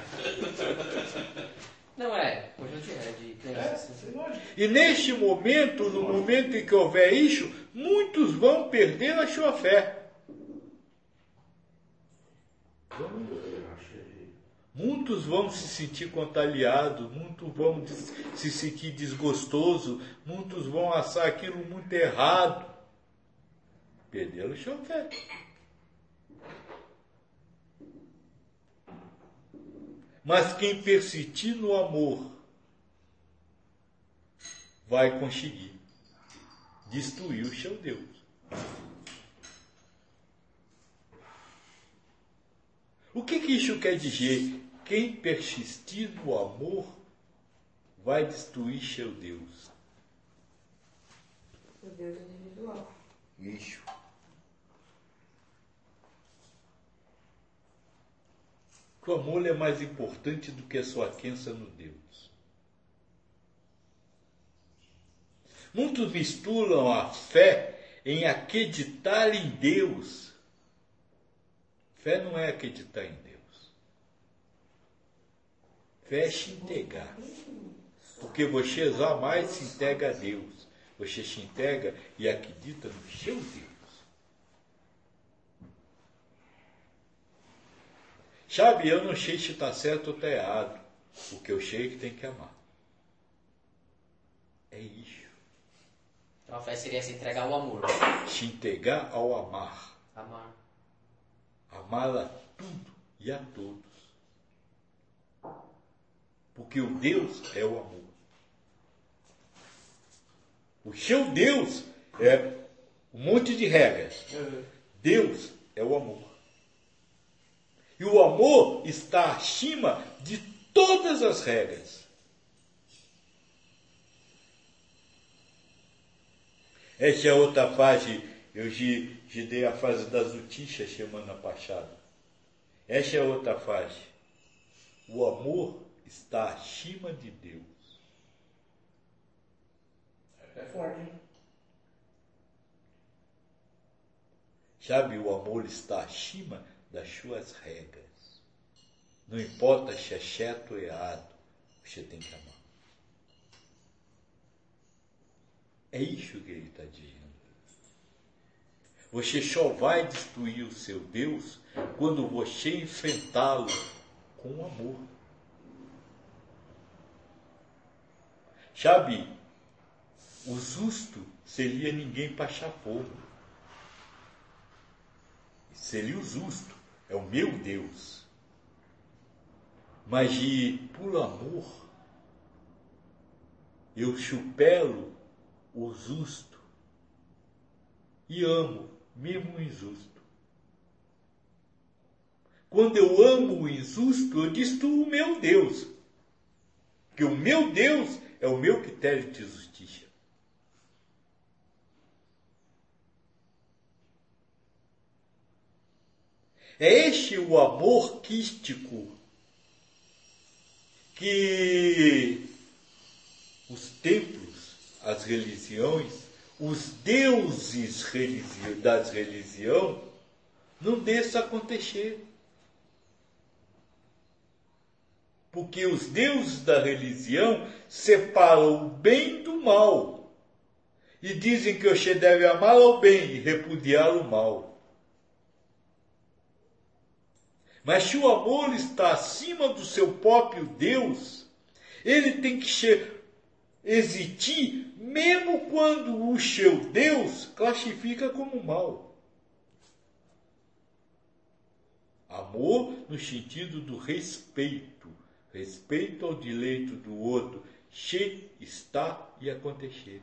Não é. Conjunto de crenças. E neste momento, no momento em que houver isso, muitos vão perder a sua fé. Muitos vão se sentir contagiados, muitos vão se sentir desgostosos, muitos vão achar aquilo muito errado. Perderam a sua fé. Mas quem persistir no amor vai conseguir destruir o seu Deus. O que isso quer dizer? Quem persistir no amor vai destruir seu Deus. O Deus individual. Isso. O amor é mais importante do que a sua crença no Deus. Muitos misturam a fé em acreditar em Deus. Fé não é acreditar em Deus. Fé é se entregar. Porque você jamais se entrega a Deus. Você se entrega e acredita no seu Deus. Sabe, eu não sei se está certo ou está errado. O que eu sei é que tem que amar. É isso. Então a fé seria se entregar ao amor. Se entregar ao amar. Amar. Amar a tudo e a todos. Porque o Deus é o amor. O seu Deus é um monte de regras. Deus é o amor. E o amor está acima de todas as regras. Essa é outra fase. Eu já dei a fase das notícias semana passada. Essa é outra fase. O amor está acima de Deus. É forte, hein? Sabe, o amor está acima das suas regras. Não importa se é certo ou errado, você tem que amar. É isso que ele está dizendo. Você só vai destruir o seu Deus quando você enfrentá-lo com amor. Sabe, o justo seria ninguém passar fogo. Seria o justo, é o meu Deus. Mas por amor, eu supero o justo e amo, mesmo o injusto. Quando eu amo o injusto, eu destruo o meu Deus. Porque o meu Deus é o meu critério de justiça. É este o amor quístico que os templos, as religiões, os deuses das religiões não deixam acontecer. Porque os deuses da religião separam o bem do mal. E dizem que você deve amar o bem e repudiar o mal. Mas se o amor está acima do seu próprio Deus, ele tem que existir mesmo quando o seu Deus classifica como mal. Amor no sentido do respeito. Respeito ao direito do outro, se está e acontecer.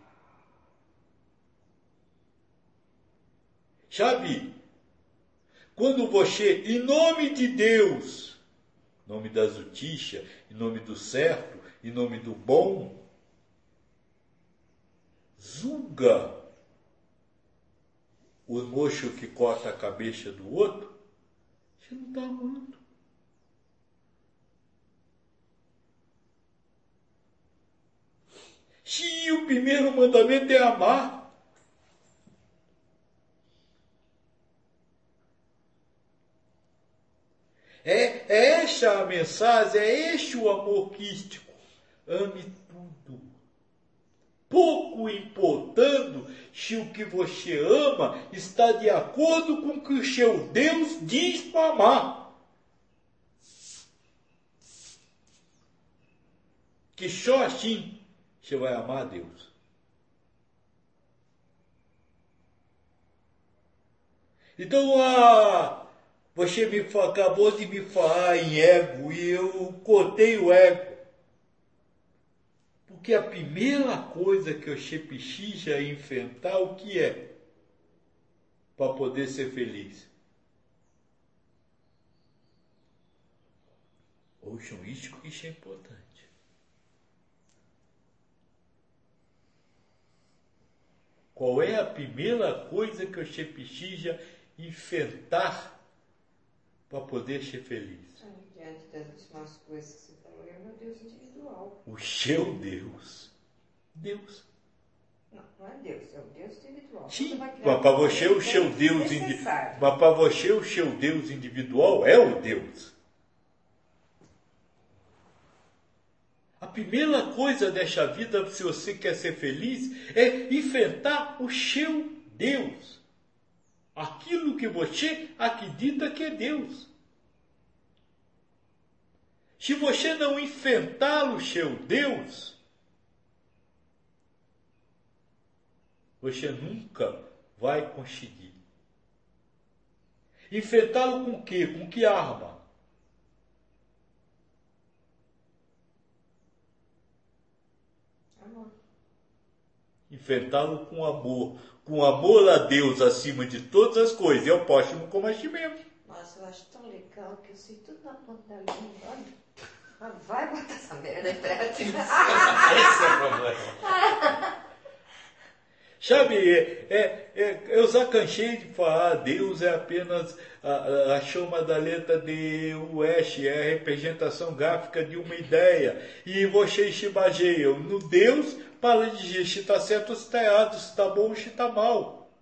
Sabe, quando você, em nome de Deus, em nome da justiça, em nome do certo, em nome do bom, julga o moço que corta a cabeça do outro, Você não está amando. Se o primeiro mandamento é amar. É esta a mensagem, é este o amor crístico. Ame tudo. Pouco importando se o que você ama está de acordo com o que o seu Deus diz para amar. Que só assim você vai amar a Deus. Então, você acabou de me falar em ego e eu cortei o ego. Porque a primeira coisa que você precisa enfrentar, o que é? Para poder ser feliz. Ouçam isso que isso é importante. Qual é a primeira coisa que você precisa enfrentar para poder ser feliz? Diante das últimas coisas que você falou, é o meu Deus individual. O seu Deus. Deus. Não é Deus, é o Deus individual. Sim, mas para você o seu Deus individual. Mas para você o seu Deus individual é o Deus. A primeira coisa desta vida, se você quer ser feliz, é enfrentar o seu Deus. Aquilo que você acredita que é Deus. Se você não enfrentar o seu Deus, você nunca vai conseguir. Enfrentá-lo com o quê? Com que arma? Amor. Enfrentá-lo com amor. Com amor a Deus acima de todas as coisas. É o próximo como a ti mesmo. Nossa, eu acho tão legal que eu sei tudo na ponta da língua. Olha. Vai botar essa merda em prática. Esse é o problema. Sabe, eu já cansei de falar, Deus é apenas a chama da letra D, o S, é a representação gráfica de uma ideia. E vocês se baseiam no Deus para dizer se está certo ou se está errado, se está bom ou se está mal.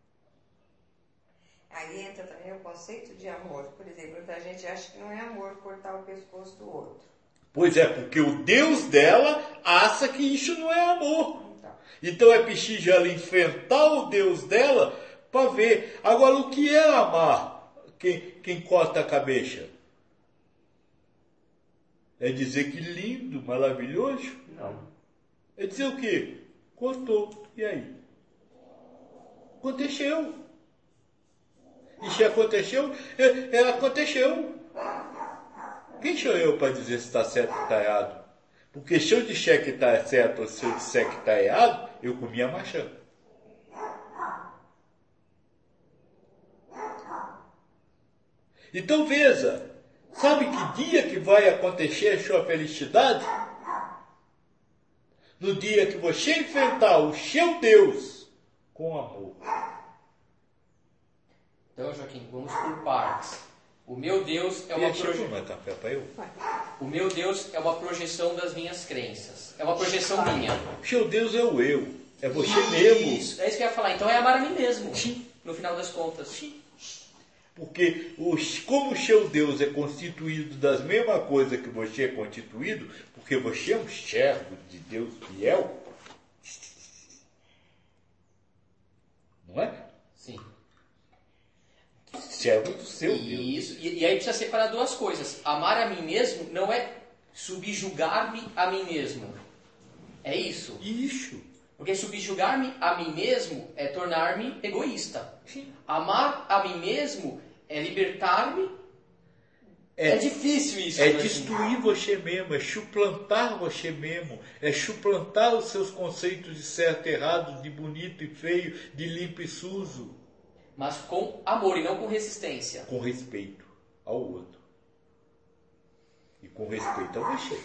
Aí entra também o conceito de amor. Por exemplo, muita gente acha que não é amor cortar o pescoço do outro. Pois é, porque o Deus dela acha que isso não é amor. Então é preciso ela enfrentar o Deus dela para ver. Agora, o que é amar quem corta a cabeça? É dizer que lindo, maravilhoso? Não. É dizer o quê? Cortou. E aí? Aconteceu. E se aconteceu, aconteceu. Quem sou eu para dizer se está certo ou está errado? Porque se eu disser que está certo ou se eu disser que está errado, eu comi a maçã. Então veja, sabe que dia que vai acontecer a sua felicidade? No dia que você enfrentar o seu Deus com amor. Então, Joaquim, vamos por partes. O meu Deus é uma O meu Deus é uma projeção das minhas crenças. É uma projeção minha. O seu Deus é o eu. É você mesmo. Isso, é isso que eu ia falar. Então é amar a mim mesmo. Sim. No final das contas. Sim. Porque como o seu Deus é constituído das mesmas coisas que você é constituído, porque você é um servo de Deus fiel. Não é? Sim. Servo do seu Deus. Isso. E aí precisa separar duas coisas. Amar a mim mesmo não é subjugar-me a mim mesmo. É isso. Isso. Porque subjugar-me a mim mesmo é tornar-me egoísta. Sim. Amar a mim mesmo é libertar-me. É difícil isso. É destruir você mesmo, é suplantar você mesmo, é suplantar os seus conceitos de certo e errado, de bonito e feio, de limpo e sujo. Mas com amor e não com resistência. Com respeito ao outro. E com respeito a você.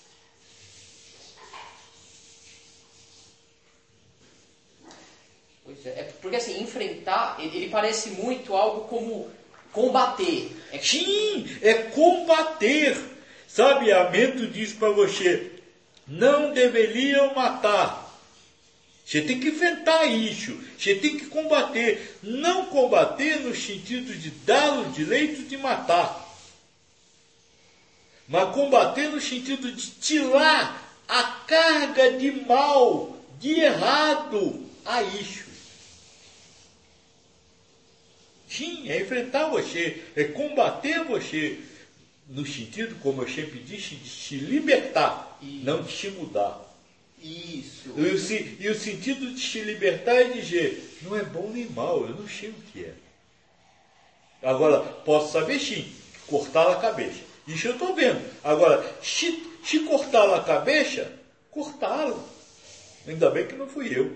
Pois Pois é, porque assim, enfrentar, ele parece muito algo como combater. Sim, é combater. Sabe, a mente diz para você, não deveriam matar. Você tem que enfrentar isso, você tem que combater. Não combater no sentido de dar o direito de matar, mas combater no sentido de tirar a carga de mal, de errado a isso. Sim, é enfrentar você, é combater você, no sentido, como eu sempre disse, de se libertar, não de se mudar. Isso. E o sentido de se libertar é dizer, não é bom nem mal, eu não sei o que é. Agora, posso saber sim, cortar a cabeça. Isso eu estou vendo. Agora, se cortar a cabeça, cortá-lo. Ainda bem que não fui eu.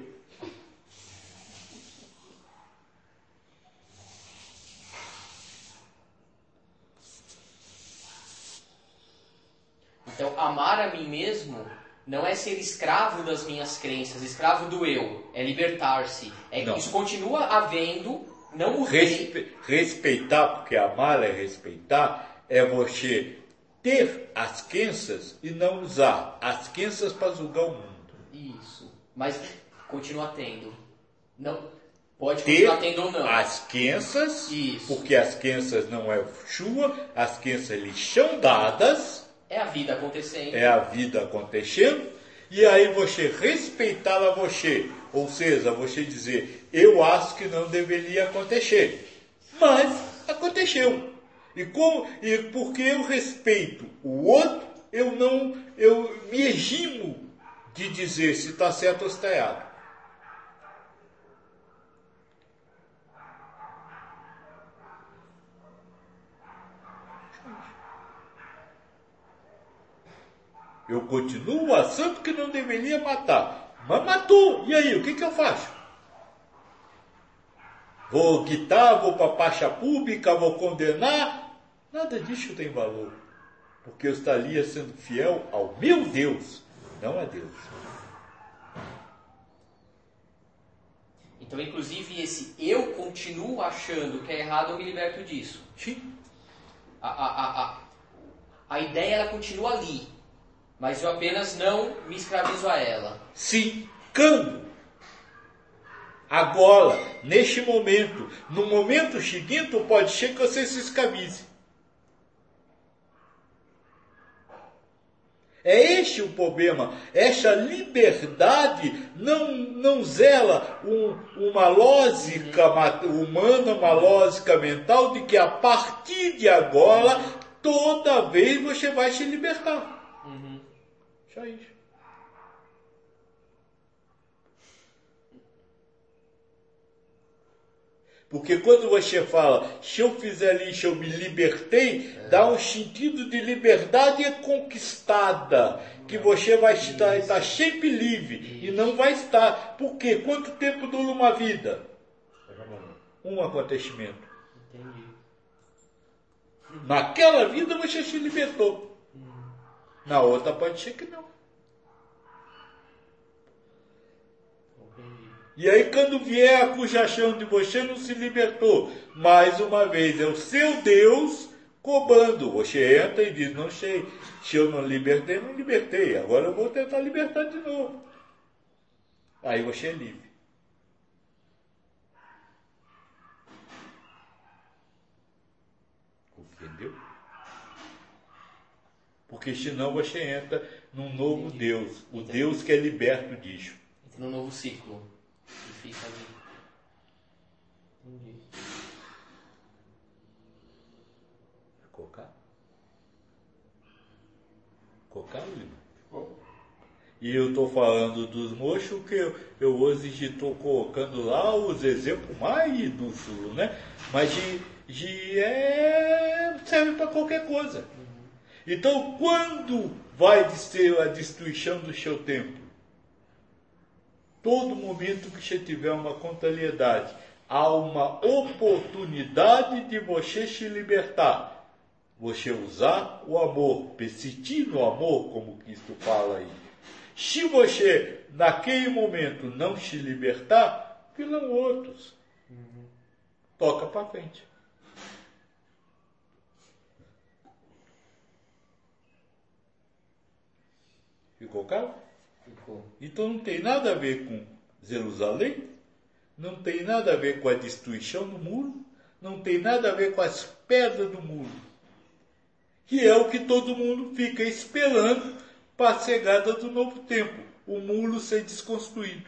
Então, amar a mim mesmo não é ser escravo das minhas crenças, escravo do eu. É libertar-se. Isso continua havendo, não mudei. Respeitar, porque amar é respeitar, é você ter as crenças e não usar as crenças para julgar o mundo. Isso. Mas continua tendo. Não, pode continuar tendo ou não. As crenças, isso. Porque as crenças não é sua, as crenças lhe são dadas. É a vida acontecendo. É a vida acontecendo. E aí você respeitar a você. Ou seja, você dizer, eu acho que não deveria acontecer. Mas aconteceu. E porque eu respeito o outro, eu me eximo de dizer se está certo ou se está errado. Eu continuo achando que não deveria matar. Mas matou. E aí, o que eu faço? Vou quitar, vou para a paixa pública, vou condenar? Nada disso tem valor. Porque eu estaria sendo fiel ao meu Deus, não a Deus. Então, inclusive, esse eu continuo achando que é errado, eu me liberto disso. Sim. A ideia, ela continua ali. Mas eu apenas não me escravizo a ela. Sim, quando? Agora, neste momento, no momento seguinte, pode ser que você se escravize. É este o problema. Essa liberdade não zela uma lógica humana, uma lógica mental de que a partir de agora, toda vez você vai se libertar. Só isso. Porque quando você fala, se eu fizer isso, eu me libertei, dá um sentido de liberdade conquistada, que você vai estar sempre livre e não vai estar. Por quê? Quanto tempo dura uma vida? Um acontecimento. Entendi. Naquela vida você se libertou. Na outra pode ser que não. E aí quando vier a acusação de você não se libertou, mais uma vez é o seu Deus cobrando. Você entra e diz, não sei, se eu não libertei, não libertei. Agora eu vou tentar libertar de novo. Aí você é livre. Entendeu? Porque senão você entra num novo Deus. O Deus que é liberto disso. Entra num novo ciclo. E fica ali. Entendi. Cocar? Cocar, Lima? E eu estou falando dos mochos que eu hoje estou colocando lá os exemplos mais dúcilos, né? Mas serve para qualquer coisa. Então, quando vai ser a destruição do seu templo? Todo momento que você tiver uma contrariedade, há uma oportunidade de você se libertar. Você usar o amor, persistir no amor, como Cristo fala aí. Se você, naquele momento, não se libertar, virão outros. Toca para frente. Ficou claro? Ficou. Então não tem nada a ver com Jerusalém, não tem nada a ver com a destruição do muro, não tem nada a ver com as pedras do muro, que é o que todo mundo fica esperando para a chegada do novo tempo, o muro ser desconstruído.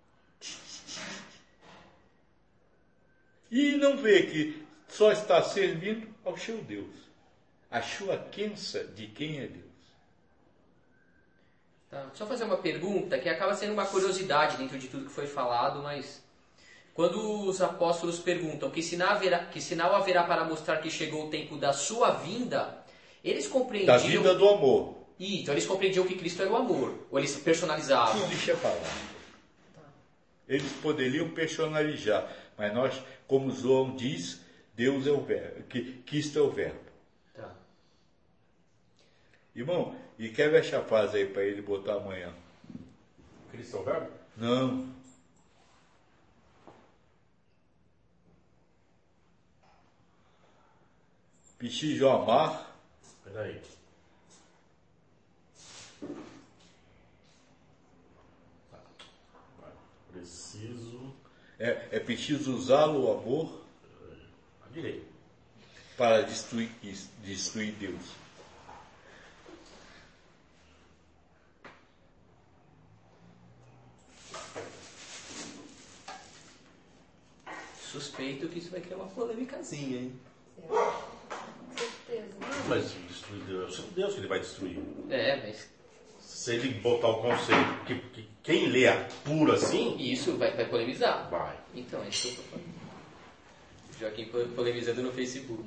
E não vê que só está servindo ao seu Deus, a sua crença de quem é Deus. Tá. Só fazer uma pergunta que acaba sendo uma curiosidade dentro de tudo que foi falado, mas quando os apóstolos perguntam que sinal haverá para mostrar que chegou o tempo da sua vinda, eles compreendiam... Da vinda do amor. Então eles compreendiam que Cristo era o amor, ou eles personalizavam. Não deixa falar. Eles poderiam personalizar, mas nós, como João diz, Deus é o verbo, que Cristo é o verbo. Tá. Irmão, e quer ver essa frase aí para ele botar amanhã? Cristo é o verbo? Não. Preciso amar. Espera aí. Preciso. É preciso usá-lo, o amor, À direita. para destruir Deus. Suspeito que isso vai criar uma polêmicazinha, hein? Certeza. Mas destruir Deus, é Deus que ele vai destruir. Mas Se ele botar o conceito que quem lê a pura assim, isso vai polemizar. vai. Então, é isso que eu tô falando. Joaquim polemizando no Facebook.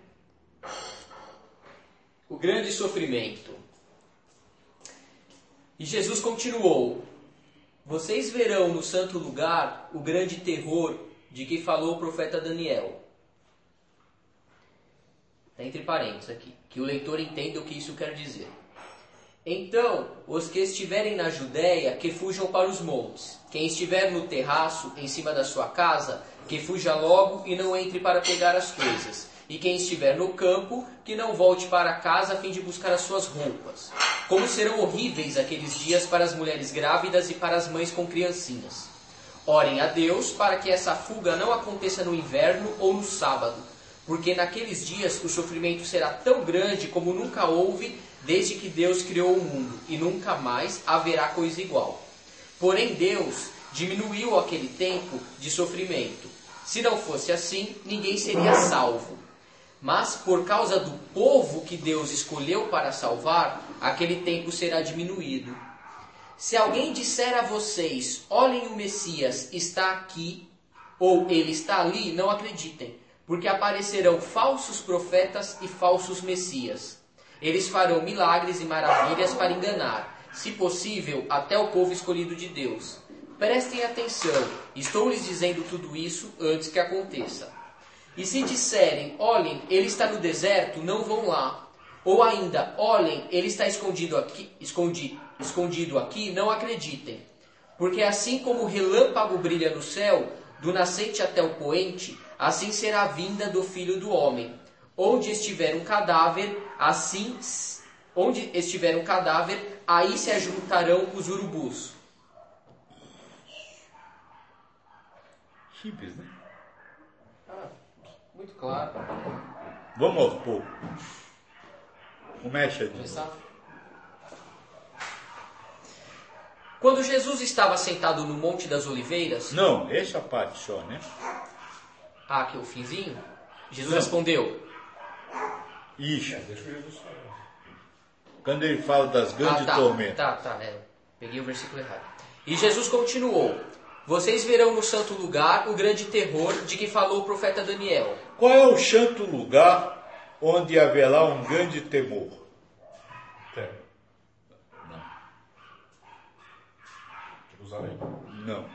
O grande sofrimento. E Jesus continuou: vocês verão no santo lugar o grande terror de que falou o profeta Daniel. Está entre parênteses aqui, que o leitor entenda o que isso quer dizer. Então, os que estiverem na Judéia, que fujam para os montes. Quem estiver no terraço, em cima da sua casa, que fuja logo e não entre para pegar as coisas. E quem estiver no campo, que não volte para casa a fim de buscar as suas roupas. Como serão horríveis aqueles dias para as mulheres grávidas e para as mães com criancinhas. Orem a Deus para que essa fuga não aconteça no inverno ou no sábado, porque naqueles dias o sofrimento será tão grande como nunca houve desde que Deus criou o mundo, e nunca mais haverá coisa igual. Porém Deus diminuiu aquele tempo de sofrimento. Se não fosse assim, ninguém seria salvo. Mas por causa do povo que Deus escolheu para salvar, aquele tempo será diminuído. Se alguém disser a vocês, olhem, o Messias está aqui, ou ele está ali, não acreditem, porque aparecerão falsos profetas e falsos messias. Eles farão milagres e maravilhas para enganar, se possível, até o povo escolhido de Deus. Prestem atenção, estou lhes dizendo tudo isso antes que aconteça. E se disserem, olhem, ele está no deserto, não vão lá. Ou ainda, olhem, ele está escondido aqui, não acreditem. Porque assim como o relâmpago brilha no céu, do nascente até o poente, assim será a vinda do Filho do Homem. Onde estiver um cadáver, aí se ajuntarão os urubus. Simples, né? Muito claro. Vamos aos poucos. Começa. Começar? Quando Jesus estava sentado no Monte das Oliveiras... Não, essa parte só, né? que é o finzinho? Jesus Não. respondeu... Isso. Deixa o Jesus falar. Quando ele fala das grandes tormentas. Peguei o versículo errado. E Jesus continuou: vocês verão no santo lugar o grande terror de que falou o profeta Daniel. Qual é o santo lugar onde haverá um grande temor? Não. Jerusalém. Não.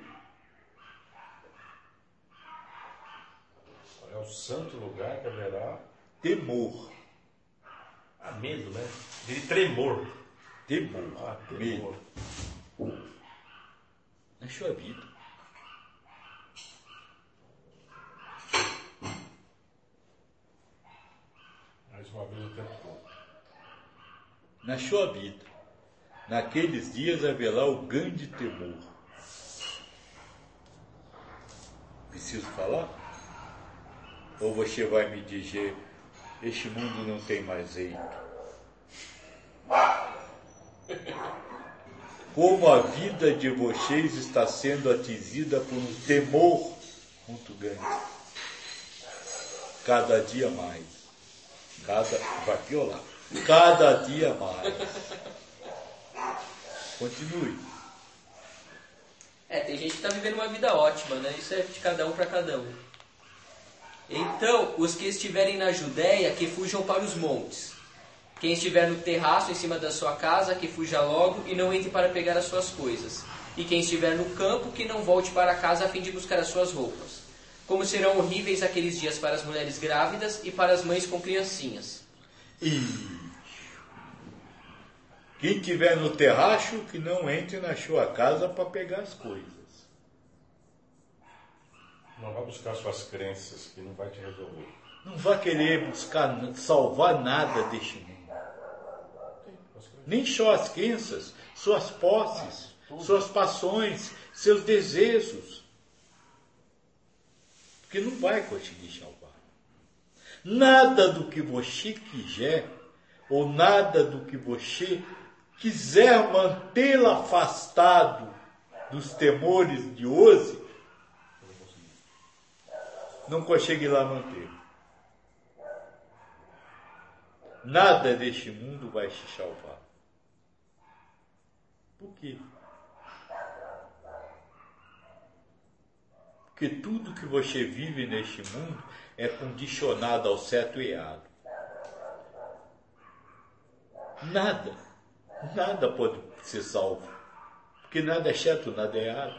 É o santo lugar que haverá Temor. medo, né? De tremor. Temor. Temor. Medo. Na sua vida. na sua vida. Naqueles dias haverá o grande temor. Preciso falar? Ou você vai me dizer, este mundo não tem mais jeito? Como a vida de vocês está sendo atingida por um temor muito grande. Cada dia mais. Vai piorar. Cada dia mais. Continue. Tem gente que está vivendo uma vida ótima, né? Isso é de cada um para cada um. Então, os que estiverem na Judéia, que fujam para os montes. Quem estiver no terraço em cima da sua casa, que fuja logo e não entre para pegar as suas coisas. E quem estiver no campo, que não volte para casa a fim de buscar as suas roupas. Como serão horríveis aqueles dias para as mulheres grávidas e para as mães com criancinhas. E quem estiver no terraço, que não entre na sua casa para pegar as coisas. Não vai buscar suas crenças, que não vai te resolver. Não vai querer buscar salvar nada deste mundo. Nem só as crenças, suas posses, suas paixões, seus desejos. Porque não vai conseguir salvar. Nada do que você quiser, ou nada do que você quiser mantê-lo afastado dos temores de hoje, não consegue lá manter. Nada deste mundo vai te salvar. Por quê? Porque tudo que você vive neste mundo é condicionado ao certo e errado. Nada pode ser salvo. Porque nada é certo, nada é errado.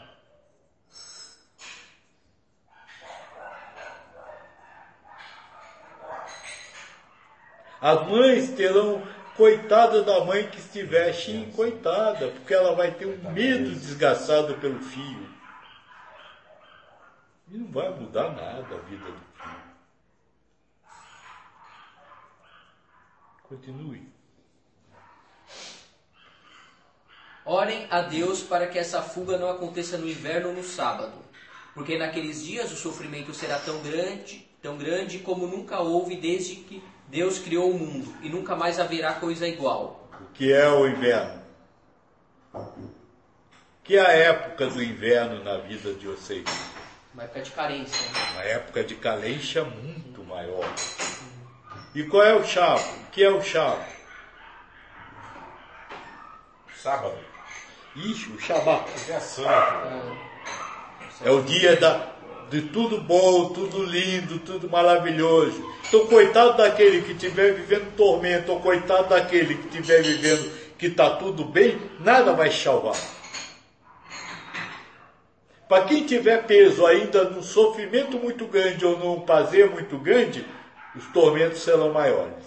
As mães terão, coitada da mãe que estiver, sim, coitada, porque ela vai ter um medo desgastado pelo filho. E não vai mudar nada a vida do filho. Continue. Orem a Deus para que essa fuga não aconteça no inverno ou no sábado, porque naqueles dias o sofrimento será tão grande como nunca houve desde que Deus criou o mundo, e nunca mais haverá coisa igual. O que é o inverno? O que é a época do inverno na vida de vocês? Uma época de carência. Uma época de carência muito maior. E qual é o chave? O que é o chave? Sábado. Ixi, o Shabat. É santo. É o dia de tudo bom, tudo lindo, tudo maravilhoso. Então, coitado daquele que estiver vivendo tormento, ou coitado daquele que estiver vivendo que está tudo bem, nada vai salvar. Para quem tiver peso ainda num sofrimento muito grande ou num prazer muito grande, os tormentos serão maiores.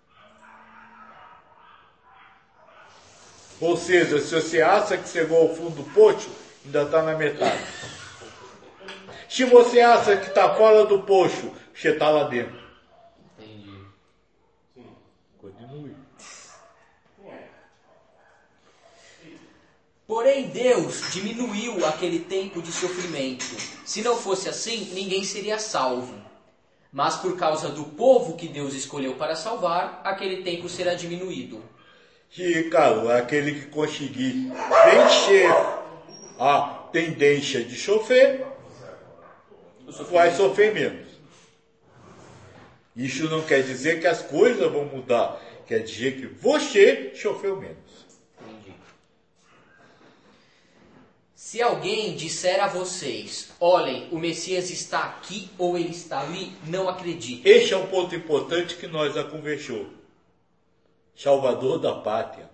Ou seja, se você acha que chegou ao fundo do poço, ainda está na metade. Se você acha que está fora do poço, você está lá dentro. Entendi. Continue. Porém, Deus diminuiu aquele tempo de sofrimento. Se não fosse assim, ninguém seria salvo. Mas por causa do povo que Deus escolheu para salvar, aquele tempo será diminuído. E, claro, aquele que conseguir vencer a tendência de sofrer, vai sofrer menos. Isso não quer dizer que as coisas vão mudar. Quer dizer que você sofreu menos. Entendi. Se alguém disser a vocês, olhem, o Messias está aqui ou ele está ali, não acreditem. Este é um ponto importante que nós já conversou. Salvador da pátria.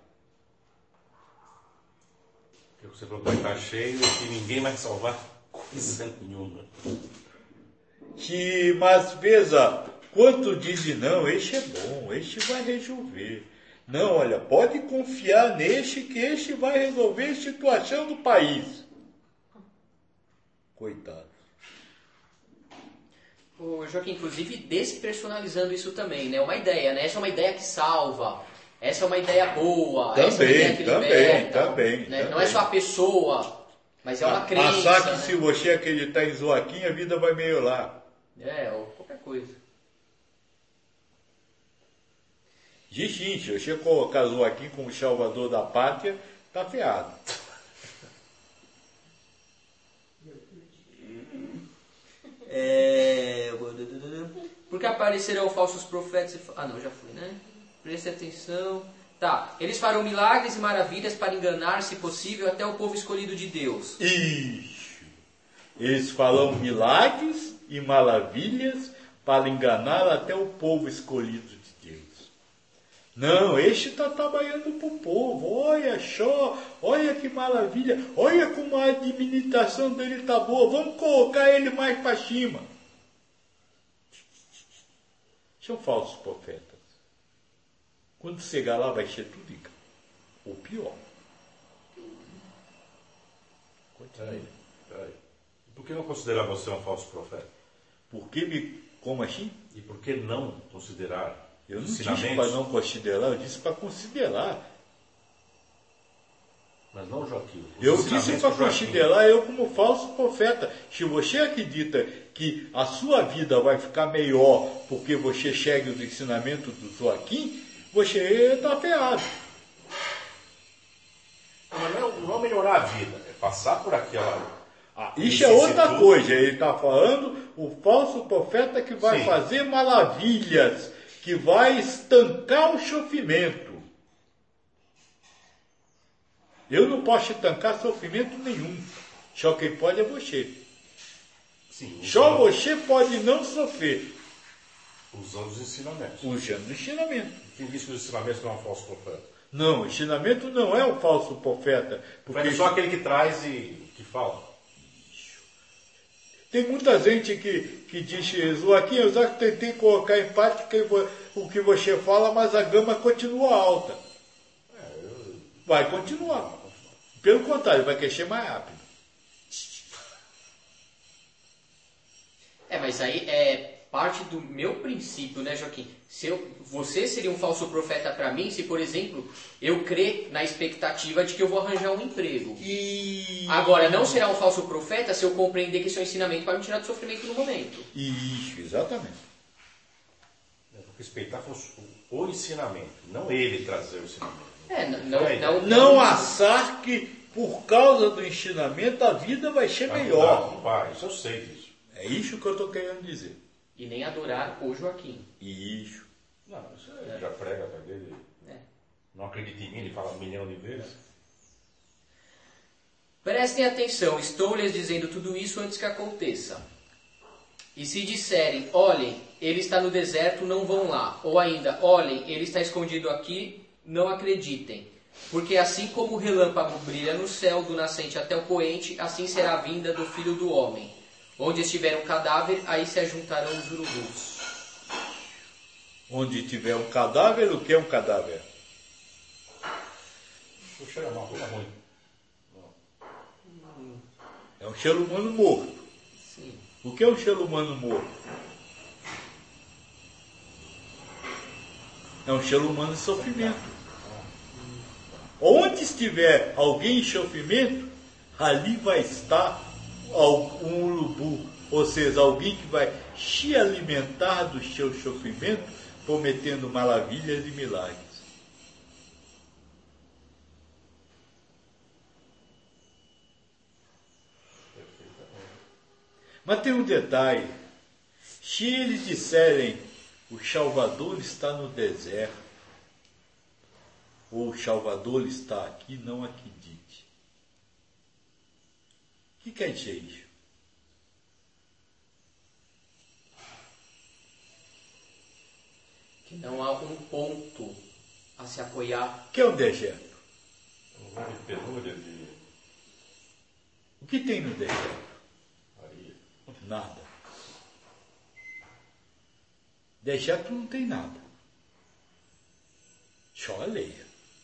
Você falou que vai estar cheio e que ninguém vai salvar coisa nenhuma. Mas veja, quanto dizem, não, este é bom, este vai resolver. Não, olha, pode confiar neste, que este vai resolver a situação do país. Coitado. O Joaquim, inclusive, despersonalizando isso também, né? Uma ideia, né? Essa é uma ideia que salva. essa é uma ideia boa, essa é uma ideia que liberta. Né? Não é só a pessoa, mas é uma crença. Achar que né? se você acreditar em Joaquim, a vida vai melhorar. Ou qualquer coisa. Gente, se você colocar Joaquim como salvador da pátria, tá ferrado. Porque aparecerão falsos profetas e... Ah, não, já fui, né? Preste atenção. Tá, eles farão milagres e maravilhas para enganar, se possível, até o povo escolhido de Deus. Isso. Eles farão milagres e maravilhas para enganar até o povo escolhido de Deus. Não, este está trabalhando para o povo. Olha só, olha que maravilha. Olha como a administração dele está boa. Vamos colocar ele mais para cima. São falsos profetas. Quando chegar lá vai ser tudo igual. Ou pior. Peraí. Por que não considerar você um falso profeta? Como assim? E por que não considerar Eu não disse para não considerar, eu disse para considerar. Mas não Joaquim. Eu disse para considerar eu como falso profeta. Se você acredita que a sua vida vai ficar melhor porque você segue os ensinamentos do Joaquim, você está ferrado. Mas não é melhorar a vida, é passar por aquela... Isso é outra coisa. Ele está falando o falso profeta que vai fazer maravilhas, que vai estancar o sofrimento. Eu não posso estancar sofrimento nenhum. Só quem pode é você. Sim, só você pode não sofrer. Usando os ensinamentos. Usando o ensinamento. Quem disse que os ensinamentos não é um falso profeta? Não, o ensinamento não é um falso profeta. Porque é só aquele que traz e que fala. Tem muita gente que diz, Joaquim, eu já tentei colocar em prática o que você fala, mas a gama continua alta. Vai continuar. Pelo contrário, vai crescer mais rápido. Mas aí é parte do meu princípio, né, Joaquim? Você seria um falso profeta para mim se, por exemplo, eu crer na expectativa de que eu vou arranjar um emprego. Agora, não será um falso profeta se eu compreender que esse é um ensinamento para me tirar do sofrimento no momento. Isso, exatamente. Respeitar o ensinamento, não ele trazer o ensinamento. Não achar que por causa do ensinamento a vida vai ser melhor. Isso eu sei disso. É isso que eu estou querendo dizer. E nem adorar o Joaquim. Isso. Não, isso já prega para ele. Não acredita em mim, ele fala 1 milhão de vezes. Prestem atenção, estou lhes dizendo tudo isso antes que aconteça. E se disserem, olhem, ele está no deserto, não vão lá. Ou ainda, olhem, ele está escondido aqui, não acreditem. Porque assim como o relâmpago brilha no céu, do nascente até o poente, assim será a vinda do Filho do Homem. Onde estiver um cadáver, aí se ajuntarão os urubus. Onde tiver um cadáver, o que é um cadáver? O cheiro é ruim. É um ser humano morto. Sim. O que é um ser humano morto? É um ser humano em sofrimento. Onde estiver alguém em sofrimento, ali vai estar um urubu, ou seja, alguém que vai se alimentar do seu sofrimento, prometendo maravilhas e milagres. Mas tem um detalhe. Se eles disserem o Salvador está no deserto, ou o Salvador está aqui, não acredite. O que quer dizer isso? Que não há um ponto a se apoiar. O que é um deserto? Um lugar de penúria, O que tem no deserto? Maria. Nada. Deserto não tem nada. Só areia.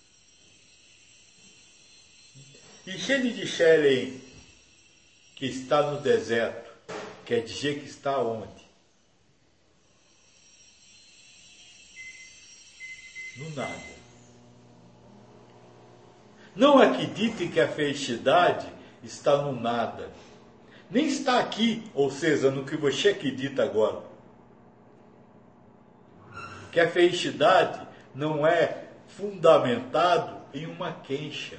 E se eles disserem que está no deserto, quer dizer que está onde? No nada. Não acreditem que a felicidade está no nada. Nem está aqui, ou seja, no que você acredita agora. Que a felicidade não é fundamentado em uma queixa.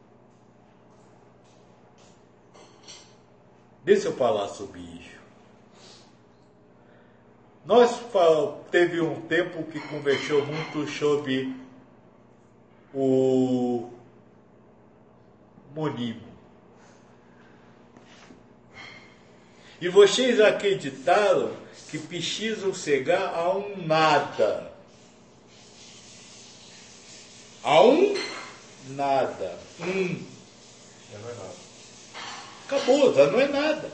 Deixa eu falar sobre isso. Teve um tempo que conversou muito sobre o monismo. E vocês acreditaram que precisam chegar a um nada. A um nada. Já não é nada. Acabou, já não é nada.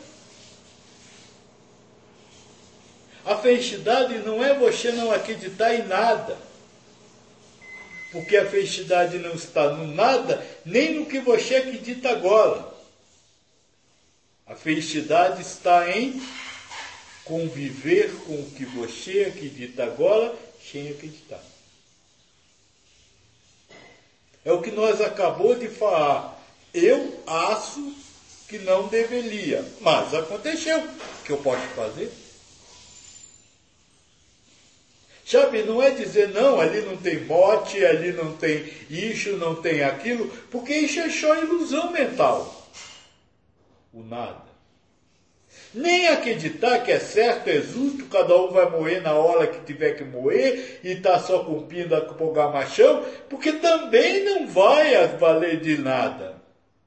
A felicidade não é você não acreditar em nada. Porque a felicidade não está no nada, nem no que você acredita agora. A felicidade está em conviver com o que você acredita agora, sem acreditar. É o que nós acabamos de falar. Eu acho que não deveria, mas aconteceu. O que eu posso fazer? Sabe, não é dizer, não, ali não tem morte, ali não tem isso, não tem aquilo, porque isso é só ilusão mental. O nada. Nem acreditar que é certo, é justo, cada um vai morrer na hora que tiver que morrer e está só cumprindo a programação, porque também não vai valer de nada.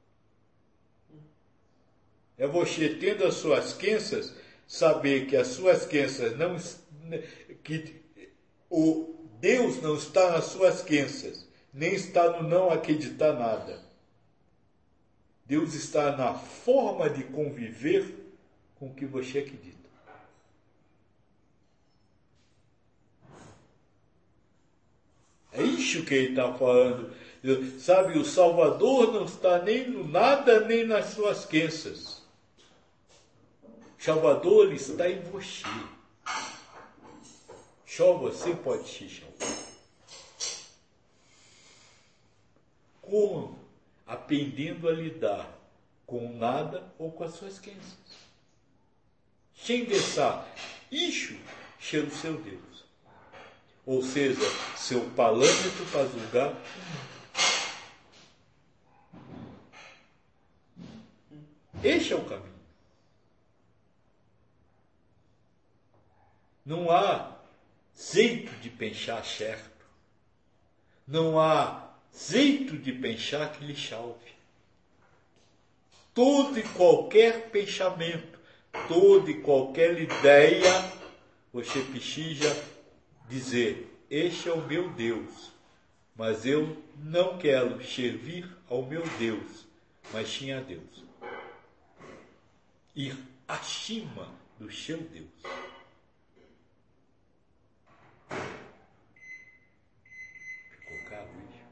É você tendo as suas crenças, saber que as suas crenças não... que o Deus não está nas suas crenças, nem está no não acreditar nada. Deus está na forma de conviver com o que você acredita. É isso que ele está falando. Sabe, o Salvador não está nem no nada, nem nas suas crenças. O Salvador ele está em você. Só você pode se salvar. Como? Aprendendo a lidar com o nada ou com as suas crenças. Sem deixar isso ser o seu Deus. Ou seja, seu parâmetro para julgar. Este é o caminho. Não há jeito de pensar certo. Não há jeito de pensar que lhe salve. Todo e qualquer pensamento, toda e qualquer ideia, você precisa dizer, este é o meu Deus, mas eu não quero servir ao meu Deus, mas sim a Deus. Ir acima do seu Deus. Ficou caro isso?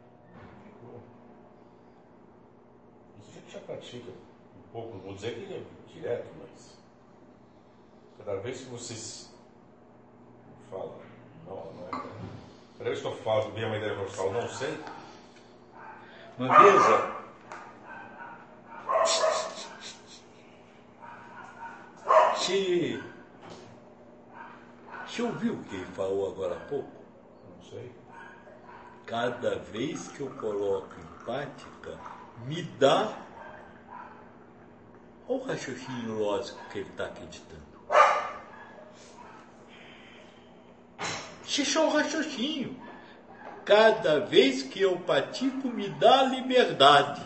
Isso a gente já pratica um pouco, não vou dizer que é direto, mas cada vez que vocês falam, não é. Cada vez que eu falo, vem uma ideia que eu falo, não sei. Uma mesa. Você ouviu o que ele falou agora há pouco? Não sei. Cada vez que eu coloco em prática, me dá o raciocínio lógico que ele está acreditando. Isso é só um raciocínio. Cada vez que eu pratico, me dá liberdade.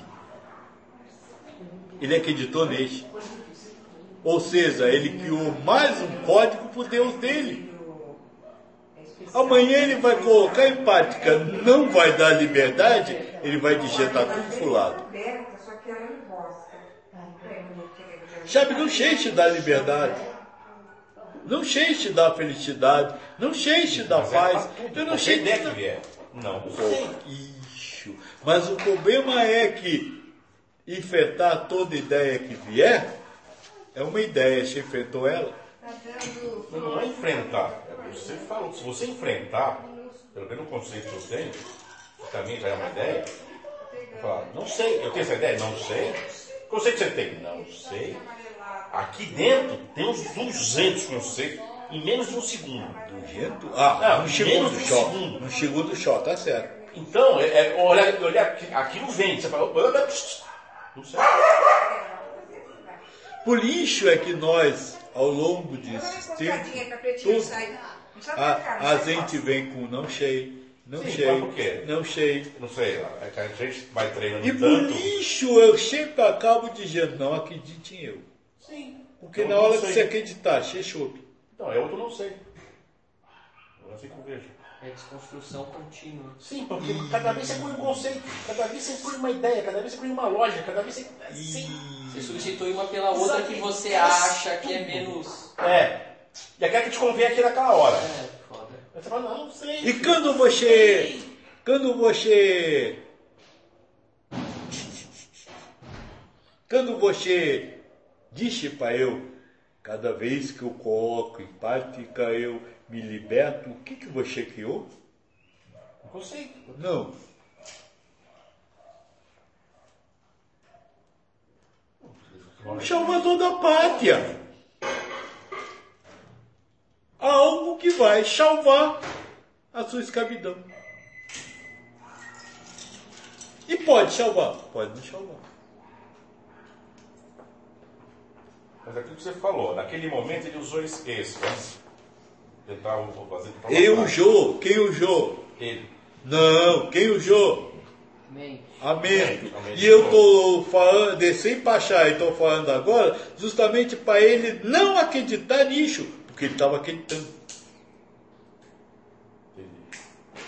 Ele acreditou nele. Ou seja, ele criou mais um código para o Deus dele. Amanhã ele vai colocar em prática, não vai dar liberdade, ele vai dizer, está tudo fulado. Sabe, não cheio da liberdade. Não cheio da felicidade. Não cheio da paz. Eu não sei ideia que vier. Não sei. Isso. Mas o problema é que enfrentar toda ideia que vier é uma ideia. Você enfrentou ela? Não é enfrentar. Você fala, se você enfrentar, pelo menos o conceito que eu tenho, que também já é uma ideia, Falar, não sei. Eu tenho essa ideia? Não sei. Que conceito você tem? Não sei. Aqui dentro tem uns 200 conceitos em menos de um segundo. 200? Não, no segundo menos de um shot. segundo. No segundo shot, tá certo. Então, olhar aquilo vem. Você fala, não sei. Por isso é que nós, ao longo desses tempos, todos, a gente vem com não sei, não Sim, sei, mas por quê? não sei. Não sei, é que a gente vai treinando E por tanto. isso eu sempre acabo dizendo, não acredite em eu. Sim. Porque Eu na não hora que sei. você acreditar, chope. Então, é outro não sei. Eu assim que eu vejo. É desconstrução contínua. Sim, porque cada vez você põe um conceito, cada vez você põe uma ideia, cada vez você põe uma lógica, cada vez você. Sim. Você substitui uma pela outra que você acha que é menos. É. E aquela que te convém aqui naquela hora. É, foda. Aí você fala, não sei. E quando você disse para eu, cada vez que eu coloco em prática eu me liberto, o que você criou? Um conceito. Não. O Salvador da Pátria. Algo que vai salvar a sua escravidão. E pode salvar? Pode não salvar. Mas aquilo que você falou, naquele momento ele usou esse. Vamos tentar fazer. Eu usou. Quem usou? Ele. Não, quem usou? Amém. Amém. Amém. E eu estou falando, desci para achar, e estou falando agora, justamente para ele não acreditar nisso, porque ele estava acreditando. Entendi.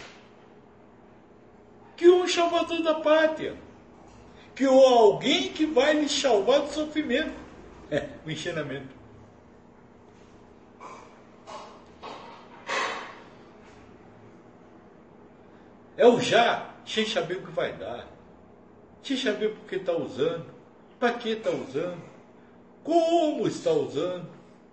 Que um salvador da pátria. Que alguém que vai lhe salvar do sofrimento. O ensinamento. É o já, sem saber o que vai dar. Sem saber por que está usando. Para que está usando. Como está usando.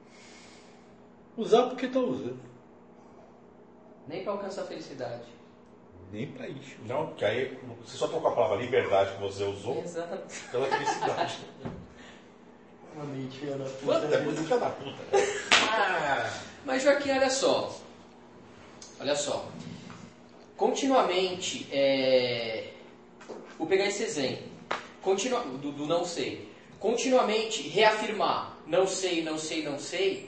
Usar porque está usando. Nem para alcançar a felicidade. Nem para isso. Não, porque aí você só trocou a palavra liberdade que você usou Exatamente. pela felicidade. Uma mentira da Puta, é muito filha da puta. Mas Joaquim, olha só. Olha só. Continuamente, vou pegar esse exemplo. Do não sei. Continuamente reafirmar não sei, não sei, não sei,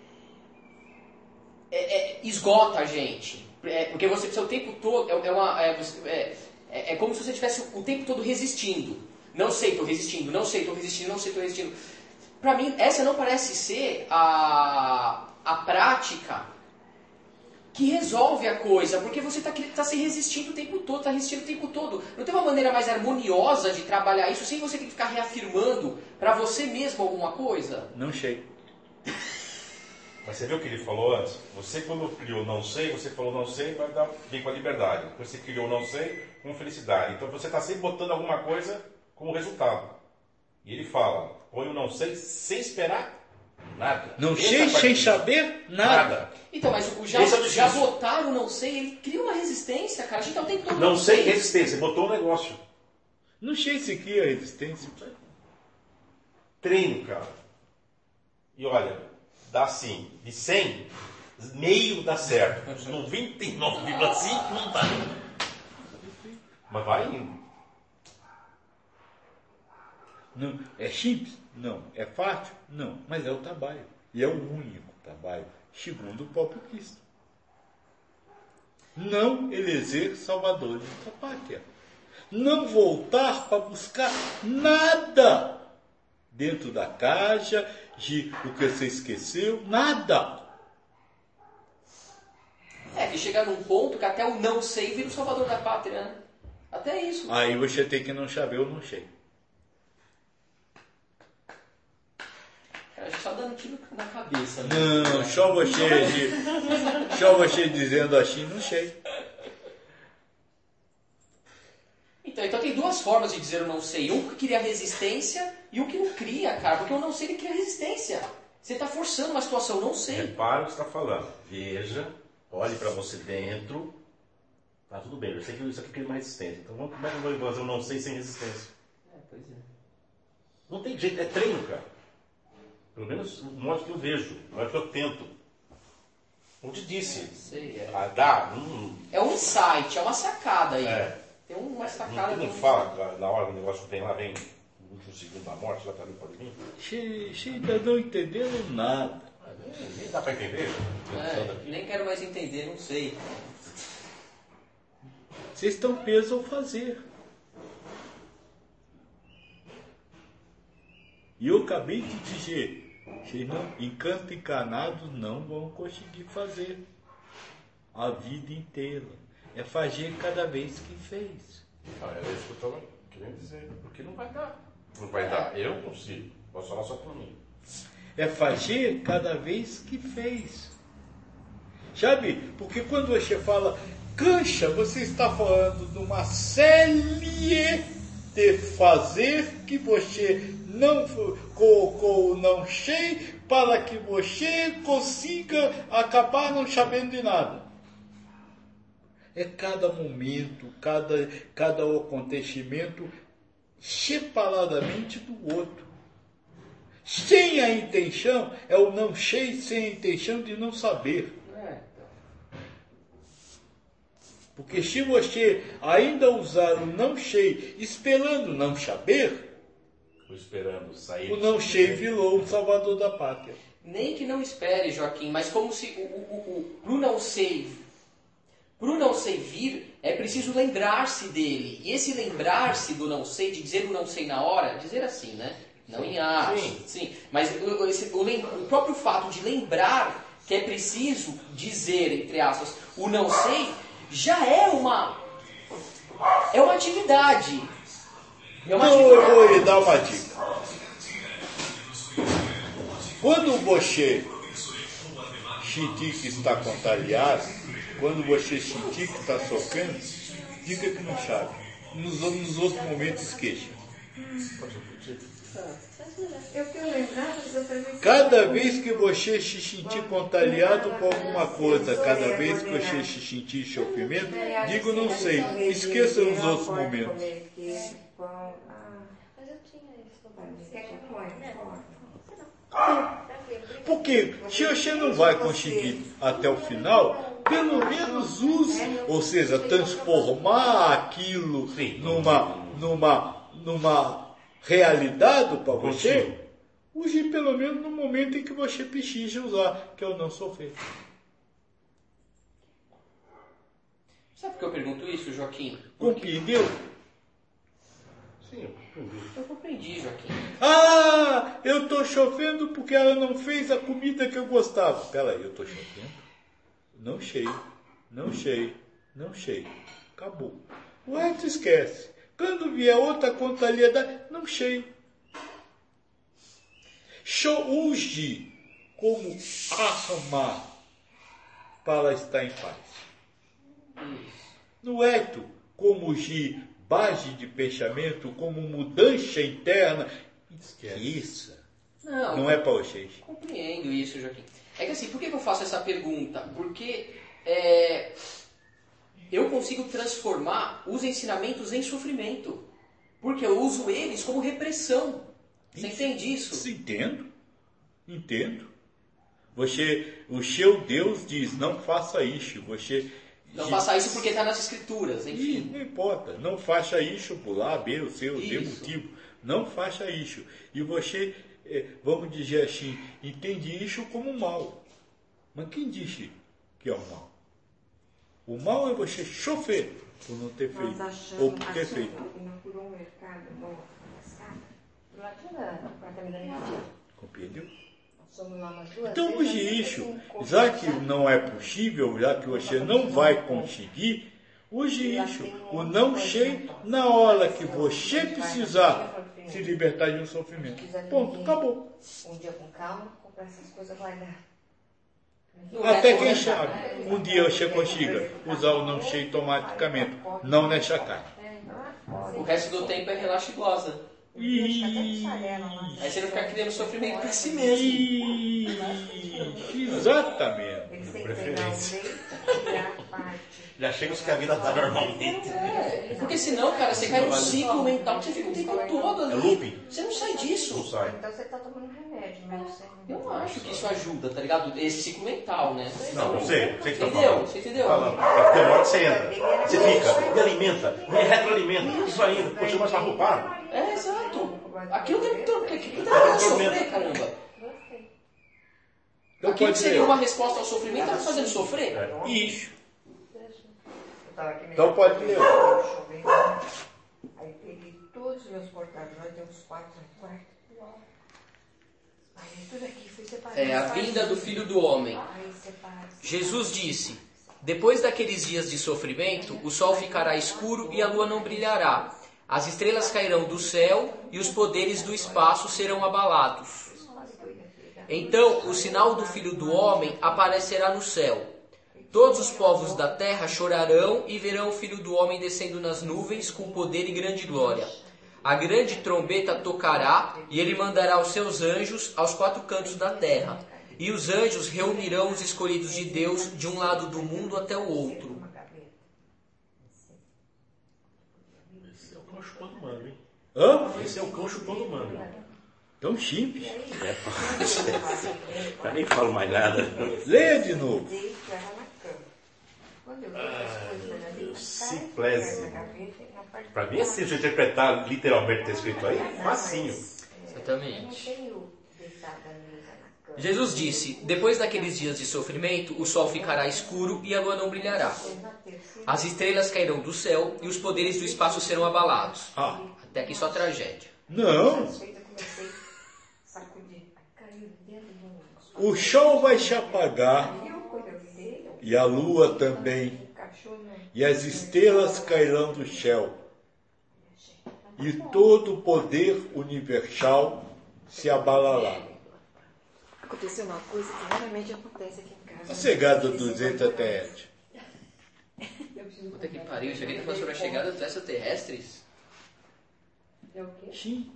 esgota a gente. Porque você precisa o tempo todo. É como se você estivesse o tempo todo resistindo. Não sei, estou resistindo. Não sei, estou resistindo. Não sei, estou resistindo. Para mim, essa não parece ser a prática que resolve a coisa, porque você está se resistindo o tempo todo, está resistindo o tempo todo. Não tem uma maneira mais harmoniosa de trabalhar isso sem você ter que ficar reafirmando para você mesmo alguma coisa? Não sei. Mas você viu o que ele falou antes? Você quando criou não sei, você falou não sei, vai dar bem com a liberdade. Depois você criou não sei com felicidade. Então você está sempre botando alguma coisa como resultado. E ele fala, põe o não sei sem esperar nada. Não sei sem saber nada. Então, mas já botar o não sei, ele cria uma resistência, cara. A gente tá o tempo todo Não sei resistência, botou um negócio. Não sei se cria resistência. Treino, cara. E olha, dá assim, de 100, meio dá certo. Os 99,5 não dá. Mas vai indo. Não, é simples? Não. É fácil? Não. Mas é o trabalho. E é o único trabalho, segundo o próprio Cristo. Não eleger salvadores da pátria. Não voltar para buscar nada dentro da caixa, de o que você esqueceu, nada. Que chega num ponto que até o não sei vira o salvador da pátria, né? Até isso. Aí você tem que não saber ou não sei. Cara, a gente tá dando tiro na cabeça. Né? Não, só você dizendo assim, não sei. Então tem duas formas de dizer o não sei. Um que cria resistência e um que não cria, cara. Porque o não sei ele cria resistência. Você está forçando uma situação, não sei. Repara o que você está falando. Veja, olhe para você dentro Tá, tudo bem, eu sei que isso aqui cria uma resistência. Então como é que eu vou fazer um não sei sem resistência? Pois é. Não tem jeito, é treino, cara. Pelo menos o modo que eu vejo, o modo que eu tento. Como te disse, Sei, é um insight, é uma sacada aí. É. Tem uma sacada. Não fala, na hora que o negócio vem lá, vem no último segundo da morte, lá também pode vir. Você ainda não entendendo nada. Nem dá pra entender. Nem quero mais entender, não sei. Vocês estão presos ao fazer. E eu acabei de dizer, vocês não, encanto encanados não vão conseguir fazer a vida inteira. É fazer cada vez que fez. É isso que eu estava querendo dizer. Porque não vai dar. Não vai dar. Eu consigo. Posso falar só por mim. É fazer cada vez que fez. Sabe? Porque quando você fala cancha, você está falando de uma série de fazer que você não colocou não sei para que você consiga acabar não sabendo de nada. É cada momento, cada acontecimimento separadamente do outro. Sem a intenção, é o não sei sem a intenção de não saber. Porque se você ainda usar o não sei esperando não saber, o não sei virou um salvador da pátria. Nem que não espere, Joaquim, mas como se pro não sei vir, é preciso lembrar-se dele. E esse lembrar-se do não sei, de dizer o não sei na hora, dizer assim, né? Não em acho, sim. Mas o próprio fato de lembrar que é preciso dizer, entre aspas, o não sei, já é uma atividade. Eu vou lhe dar uma dica. Quando você sentir que está contrariado, quando você sentir que está sofrendo, diga que não sabe. Nos outros momentos esqueça. Eu tenho lembrado exatamente. Cada vez que você se sentir contrariado com alguma coisa, cada vez que você se sentir sofrimento, diga não sei. Esqueça os outros momentos. Mas eu tinha isso. Porque se você não vai conseguir até o final, pelo menos use, ou seja, transformar aquilo numa realidade para você, use pelo menos no momento em que você precisa usar, que é o não sofrer. Sabe por que eu pergunto isso, Joaquim? Compreendeu? Sim, eu compreendi. Eu compreendi, Joaquim. Ah, eu estou sofrendo porque ela não fez a comida que eu gostava. Peraí, eu estou sofrendo? Não sei. Acabou. O resto esquece. Quando vier outra contrariedade, não sei. Use como arma para estar em paz. Não é como de base de pensamento, como mudança interna. Esqueça. Não é para vocês. Compreendo isso, Joaquim. É que assim, por que eu faço essa pergunta? Porque eu consigo transformar os ensinamentos em sofrimento. Porque eu uso eles como repressão. Você entende isso? Entendo. O seu Deus diz, não faça isso. Não faça isso porque está nas escrituras, enfim. Não importa. Não faça isso por A, B, o C, o D motivo. Não faça isso. E você, vamos dizer assim, entende isso como mal. Mas quem disse que é o mal? O mal é você sofrer por não ter feito. Ou por ter feito. Inaugurou um mercado novo Do lado do apartamento da minha tia. Compreendeu? Somos lá umas duas Então vezes, use isso. Já que não é possível, já que você não vai conseguir, use isso. O não sei na hora que você precisar se libertar de um sofrimento. Ponto. Acabou. Um dia com calma, comprar essas coisas guardadas. Até quem sabe, um dia você consiga usar o não sei automaticamente, não nessa carne. O resto do tempo é relaxa e goza. Aí você não fica criando sofrimento para si mesmo. Exatamente. Eles têm que pegar o leite e tirar a parte. Já chega os que a vida tá normalmente. Porque senão, cara, você cai num ciclo mental que você fica o tempo todo ali. É looping. Você não sai disso. Não sai. Então você está tomando remédio, mas você Eu não acho que isso ajuda, tá ligado? Esse ciclo mental, né? Não sei que tá Entendeu? falando. Você entendeu? Falando. É que tem uma hora que você entra. Você fica, me alimenta, me retroalimenta. Isso ainda. Poxa, mas tá para. É, exato. Aquilo tem que tá sofrer, caramba. Então Aquilo pode que seria ler. uma resposta ao sofrimento tá me fazendo sofrer. Isso. Então Então pode ler. Aí peguei todos os meus porta-joias, tem uns 4 no quarto. Aí tudo aqui, fui separando. É a vinda do Filho do Homem. Aí separa. Jesus disse: depois daqueles dias de sofrimento, o sol ficará escuro e a lua não brilhará. As estrelas cairão do céu e os poderes do espaço serão abalados. Então o sinal do Filho do Homem aparecerá no céu. Todos os povos da terra chorarão e verão o Filho do Homem descendo nas nuvens com poder e grande glória. A grande trombeta tocará e ele mandará os seus anjos aos 4 cantos da terra. E os anjos reunirão os escolhidos de Deus de um lado do mundo até o outro. Esse é o cão chupando manga, hein? Hã? Esse é o cão chupando manga. Tão simples. Eu nem falo mais nada. Leia de novo. Deitei ela na cama. Quando eu vi as coisas na minha simplésimo. na gaveta, na parte Pra mim, assim, se eu interpretar literalmente o que está escrito aí, facinho. Exatamente. tenho deitado a mesa na cama. Jesus disse: depois daqueles dias de sofrimento, o sol ficará escuro e a lua não brilhará. Na terceira, As estrelas cairão do céu e os poderes do espaço serão abalados. Ah, Até aqui só tragédia. não. satisfeita, comecei a sacudir. Aí caiu dentro do meu O sol vai se apagar quando eu virei, e a lua também. encaixou no E as estrelas cairão do céu. E todo o poder universal se abalará. Aconteceu uma coisa que raramente acontece aqui em casa. A chegada dos extraterrestres. Puta que pariu, isso aqui tá falando sobre a chegada dos extraterrestres? É o quê? Sim.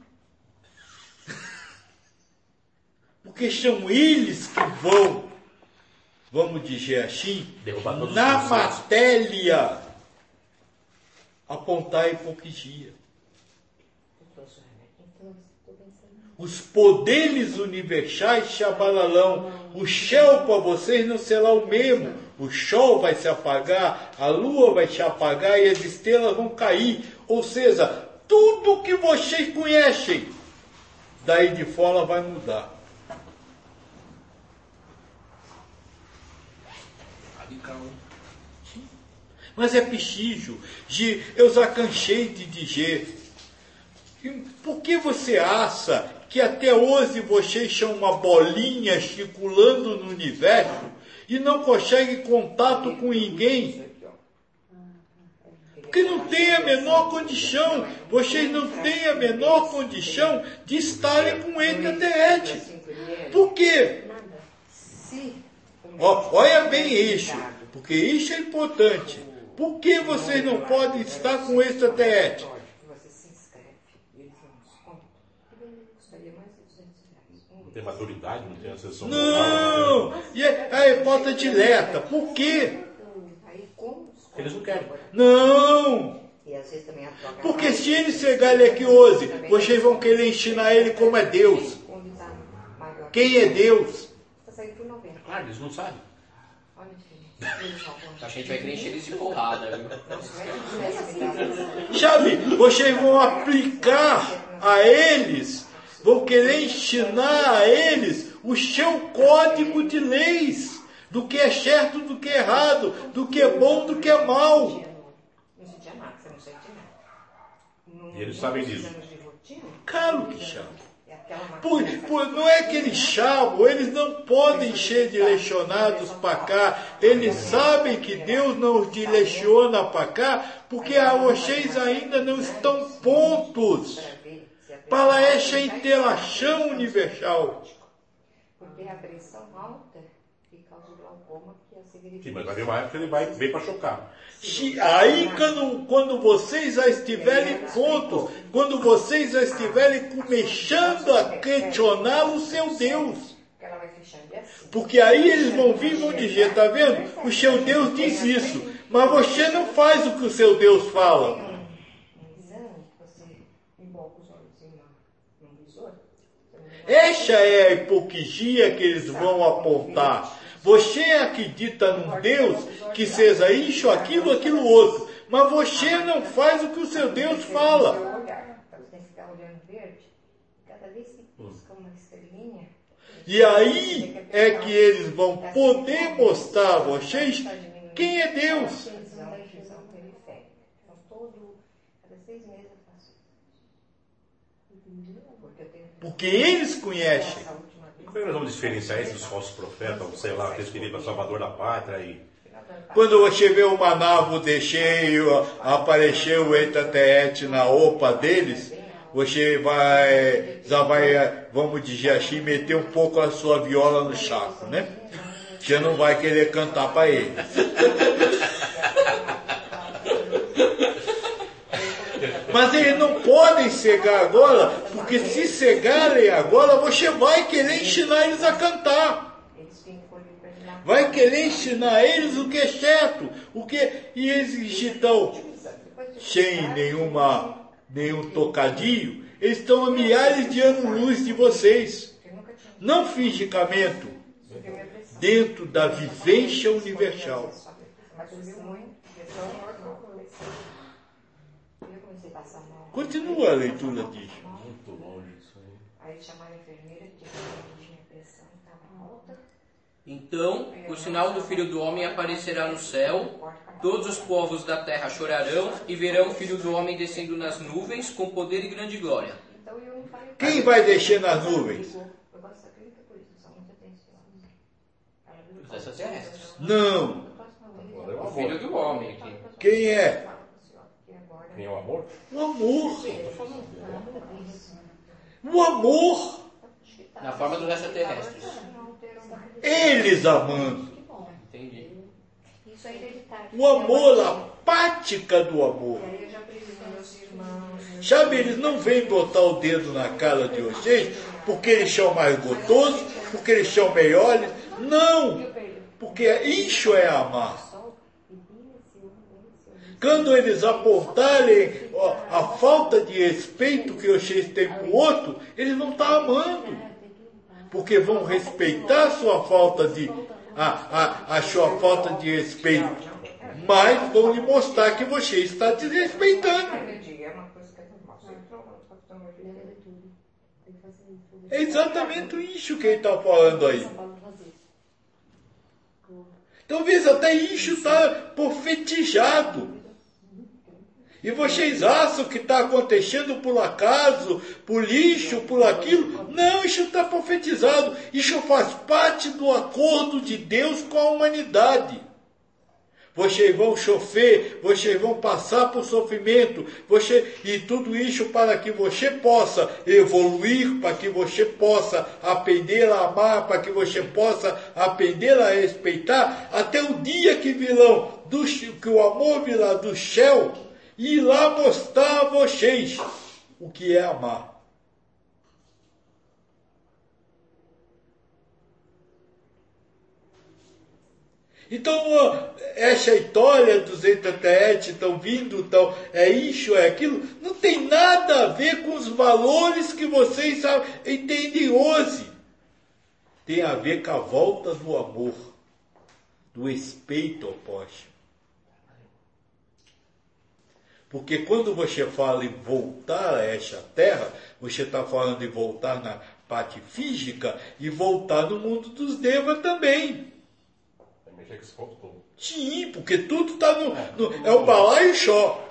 Porque são eles que vão, vamos dizer assim, Derrubar todos os na conceitos. matéria, apontar a hipocrisia. Os poderes universais se abalarão. O céu para vocês não será o mesmo. O sol vai se apagar, a lua vai se apagar e as estrelas vão cair. Ou seja, tudo que vocês conhecem, daí de fora vai mudar. Mas é preciso, eu já cansei de dizer, por que você acha que até hoje vocês são uma bolinha circulando no universo e não conseguem contato com ninguém? Porque não tem a menor condição, vocês não têm a menor condição de estarem com extraterrestres. Por quê? Olha bem isso, porque isso é importante. Por que vocês não podem estar com extraterrestres? Você se inscreve, eles não descontam. Custaria mais de R$200. Não tem maturidade, não tem acessão Não! E a hipótese dileta. Por quê? Aí como? Eles não querem. Não! E às vezes também a troca. Porque se ele chegar ele aqui hoje, vocês vão querer ensinar ele como é Deus. Onde está maior? Quem é Deus? Está saindo por 90. Claro, eles não sabem. Olha a diferença. Eles não vão. A gente vai querer encher eles de porrada, viu? Não, se tivesse me dado. Sabe, vocês vão aplicar a eles, vão querer ensinar a eles o seu código de leis. Do que é certo, do que é errado, do que é bom, do que é mal. Não sentia nada, você não sente nada. E eles sabem disso. Anos de rotina, Claro que chama. é aquela Não é que eles chamam, eles não podem ser direcionados para cá. Eles sabem que Deus não os direciona para cá, porque vocês ainda não estão prontos para essa interação universal. Porque a pressão alta que causa o glaucoma, que é a cegueira. Sim, mas vai vir uma época que ele vem para chocar. Aí, quando vocês já estiverem prontos, quando vocês já estiverem começando a questionar o seu Deus. Porque aí eles vão vir e vão dizer, está vendo? O seu Deus diz isso, mas você não faz o que o seu Deus fala. Essa é a hipocrisia que eles vão apontar. Você acredita num Deus que seja isso, aquilo, aquilo outro, mas você não faz o que o seu Deus fala. Você tem que ficar olhando verde, cada vez que pisca uma estrelinha. E aí é que eles vão poder mostrar a vocês quem é Deus. Porque eles conhecem. Como é que nós vamos diferenciar esses dos falsos profetas, ou sei lá, aqueles que vêm para Salvador da Pátria e... Quando você vê uma nave de cheio, apareceu o Etatete na opa deles, você já vai, vamos dizer assim, meter um pouco a sua viola no saco, né? Você não vai querer cantar para ele. Mas eles não podem cegar agora, porque se cegarem agora, você vai querer ensinar eles a cantar. Vai querer ensinar eles o que é certo, e eles estão sem nenhum tocadinho, eles estão a milhares de anos-luz de vocês. Não fisicamente, dentro da vivência universal. Continua a leitura disso. Muito longe isso aí. Aí chamaram a enfermeira, que tinha pressão, estava alta. Então, o sinal do Filho do Homem aparecerá no céu, todos os povos da terra chorarão e verão o Filho do Homem descendo nas nuvens com poder e grande glória. Quem vai descer nas nuvens? Os extraterrestres. Não. O Filho do Homem aqui. Quem é? Quem é o amor? O amor. O amor. Na forma dos extraterrestres. Eles amando. Entendi. Isso é hereditário. O amor, a prática do amor. Sabe, eles não vêm botar o dedo na cara de vocês porque eles são mais gostosos, porque eles são melhores. Não! Porque isso é amar. Quando eles apontarem a falta de respeito que vocês têm para o outro, eles vão estar amando. Porque vão respeitar a sua falta a sua falta de respeito. Mas vão lhe mostrar que você está desrespeitando. É exatamente isso que ele está falando aí. Talvez até isso está profetizado. E vocês acham que está acontecendo por acaso, por lixo, por aquilo? Não, isso está profetizado. Isso faz parte do acordo de Deus com a humanidade. Vocês vão sofrer, vocês vão passar por sofrimento, e tudo isso para que você possa evoluir, para que você possa aprender a amar, para que você possa aprender a respeitar, até o dia que que o amor virá do céu, e ir lá mostrar a vocês o que é amar. Então, essa história dos extraterrestres estão vindo, é isso, é aquilo, não tem nada a ver com os valores que vocês entendem hoje. Tem a ver com a volta do amor, do respeito ao próximo. Porque quando você fala em voltar a essa terra, você está falando em voltar na parte física e voltar no mundo dos devas também. Sim, porque tudo está é um balaio só.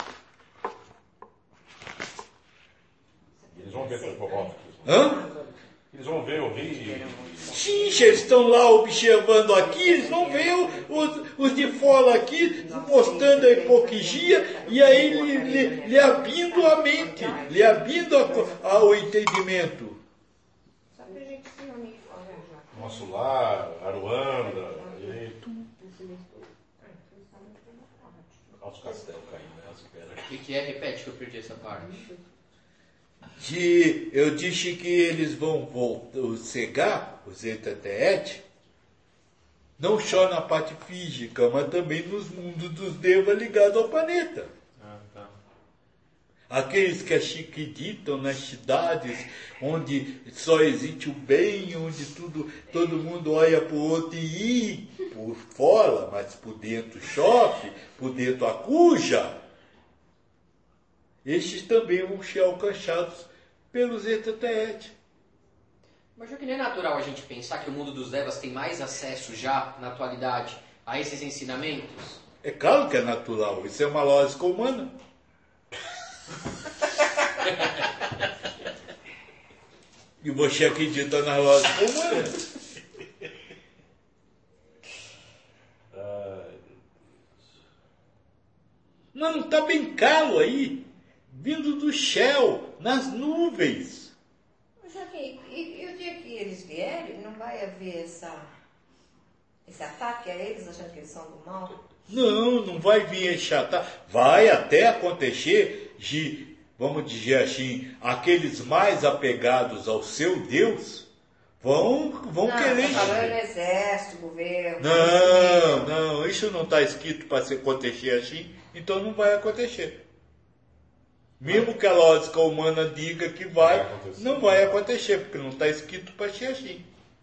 Eles vão ver essa fofoca. Hã? Eles vão ver, ouvir. Sim, se eles estão lá observando aqui, eles vão ver os de fora aqui, mostrando a hipocrisia, e aí lhe abrindo a mente, lhe abrindo o entendimento. Nosso lar, Aruan, que é? Repete que eu perdi essa parte. Eu disse que eles vão cegar, os Etateet, não só na parte física, mas também nos mundos dos devas ligados ao planeta. Tá. Aqueles que acreditam nas cidades onde só existe o bem, onde todo mundo olha para o outro e por fora, mas por dentro chove, por dentro acuja. Estes também vão ser alcançados pelos Etateet. Mas já que não é natural a gente pensar que o mundo dos devas tem mais acesso já, na atualidade, a esses ensinamentos? É claro que é natural, isso é uma lógica humana. E você acredita na lógica humana? Mas não está bem calo aí, vindo do céu, nas nuvens. Joaquim, e o dia que eles vierem, não vai haver esse ataque a eles, achando que eles são do mal? Não vai vir enxatar. Vai até acontecer de, vamos dizer assim, aqueles mais apegados ao seu Deus vão querer. Não, falando exército, governo. Não, isso não está escrito para acontecer assim, então não vai acontecer. Mesmo que a lógica humana diga que vai, não vai acontecer, porque não está escrito para ser assim.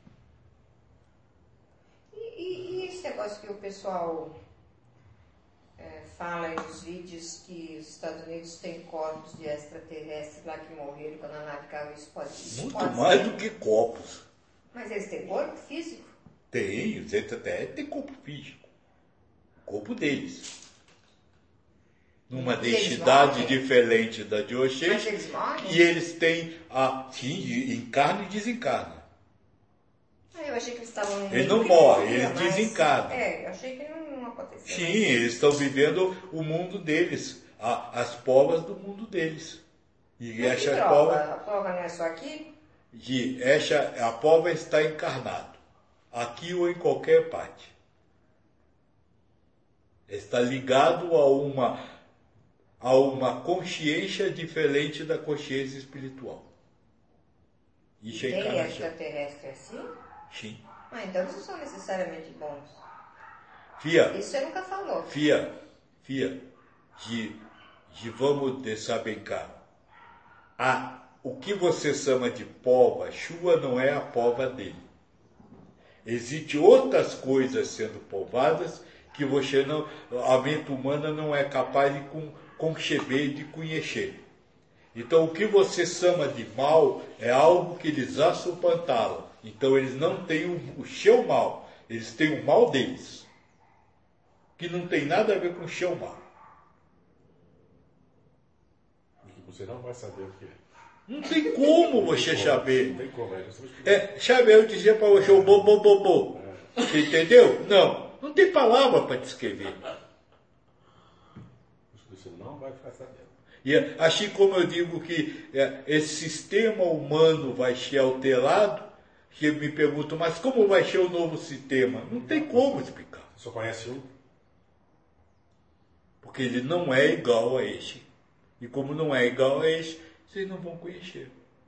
E esse negócio que o pessoal fala aí nos vídeos que os Estados Unidos têm corpos de extraterrestres lá que morreram quando a nave caiu, isso pode Muito mais do que corpos. Mas eles têm corpo físico? Tem, os extraterrestres têm corpo físico. O corpo deles. Numa densidade diferente da de vocês. Mas eles morrem? E eles têm, sim, encarna e desencarna. Eu achei que eles estavam... Eles não morrem, eles desencarnam. Eu achei que não acontecia. Sim, eles estão vivendo o mundo deles, as provas do mundo deles. E essa prova... A prova não é só aqui? A prova está encarnado, aqui ou em qualquer parte. Está ligado a uma consciência diferente da consciência espiritual. Isso é tem extraterrestre assim? Sim. Então eles não são necessariamente bons. Isso você nunca falou. Vamos deixar bem claro. O que você chama de pova, chuva não é a pova dele. Existem outras coisas sendo povadas que você não, a mente humana não é capaz de conceber, de conhecer. Então, o que você chama de mal é algo que eles já suplantaram. Então, eles não têm o seu mal, eles têm o mal deles, que não tem nada a ver com o seu mal. E que você não vai saber o que é. Não tem como você saber. Não tem como, sabe, eu dizia para você o bo. Você entendeu? Não tem palavra para descrever. Você não vai ficar sabendo. E assim como eu digo que esse sistema humano vai ser alterado, que me perguntam, mas como vai ser o novo sistema? Não tem como explicar. Você só conhece um? Porque ele não é igual a este. E como não é igual a este, vocês não vão conhecer.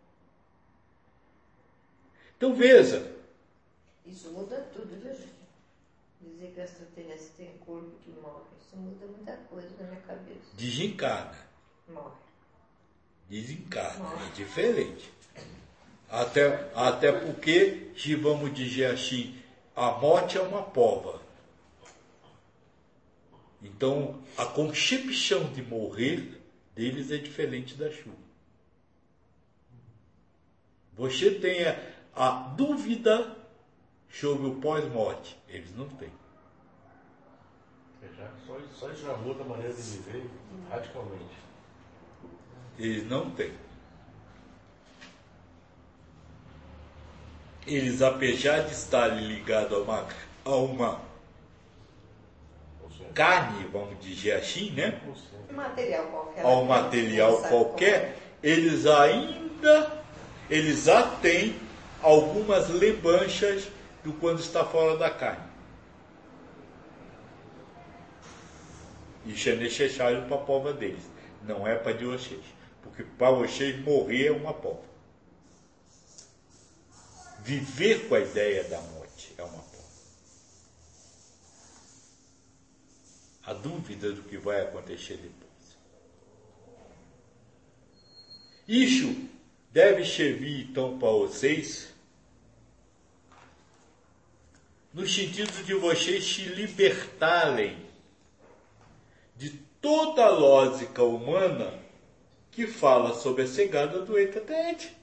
Então veja. Isso muda tudo, viu, gente? Dizer que o extraterrestre tem corpo que morre. Isso muda muita coisa na minha cabeça. Desencarna. Morre. Desencarna. É diferente. Até porque, se vamos dizer assim, a morte é uma prova. Então, a concepção de morrer deles é diferente da chuva. Você tem a dúvida sobre o pós-morte. Eles não têm. Só isso já muda a maneira de viver radicalmente. Eles não têm. Eles, apesar de estarem ligados a uma carne, vamos dizer assim, né? Material qualquer. Ao material qualquer, eles já têm algumas lembranças do quando está fora da carne. Isso é necessário para a prova deles. não é para de vocês. Porque para vocês morrer é uma prova. Viver com a ideia da morte é uma prova. A dúvida do que vai acontecer depois. Isso deve servir então para vocês no sentido de vocês se libertarem de toda a lógica humana que fala sobre a cegada do eita-tete.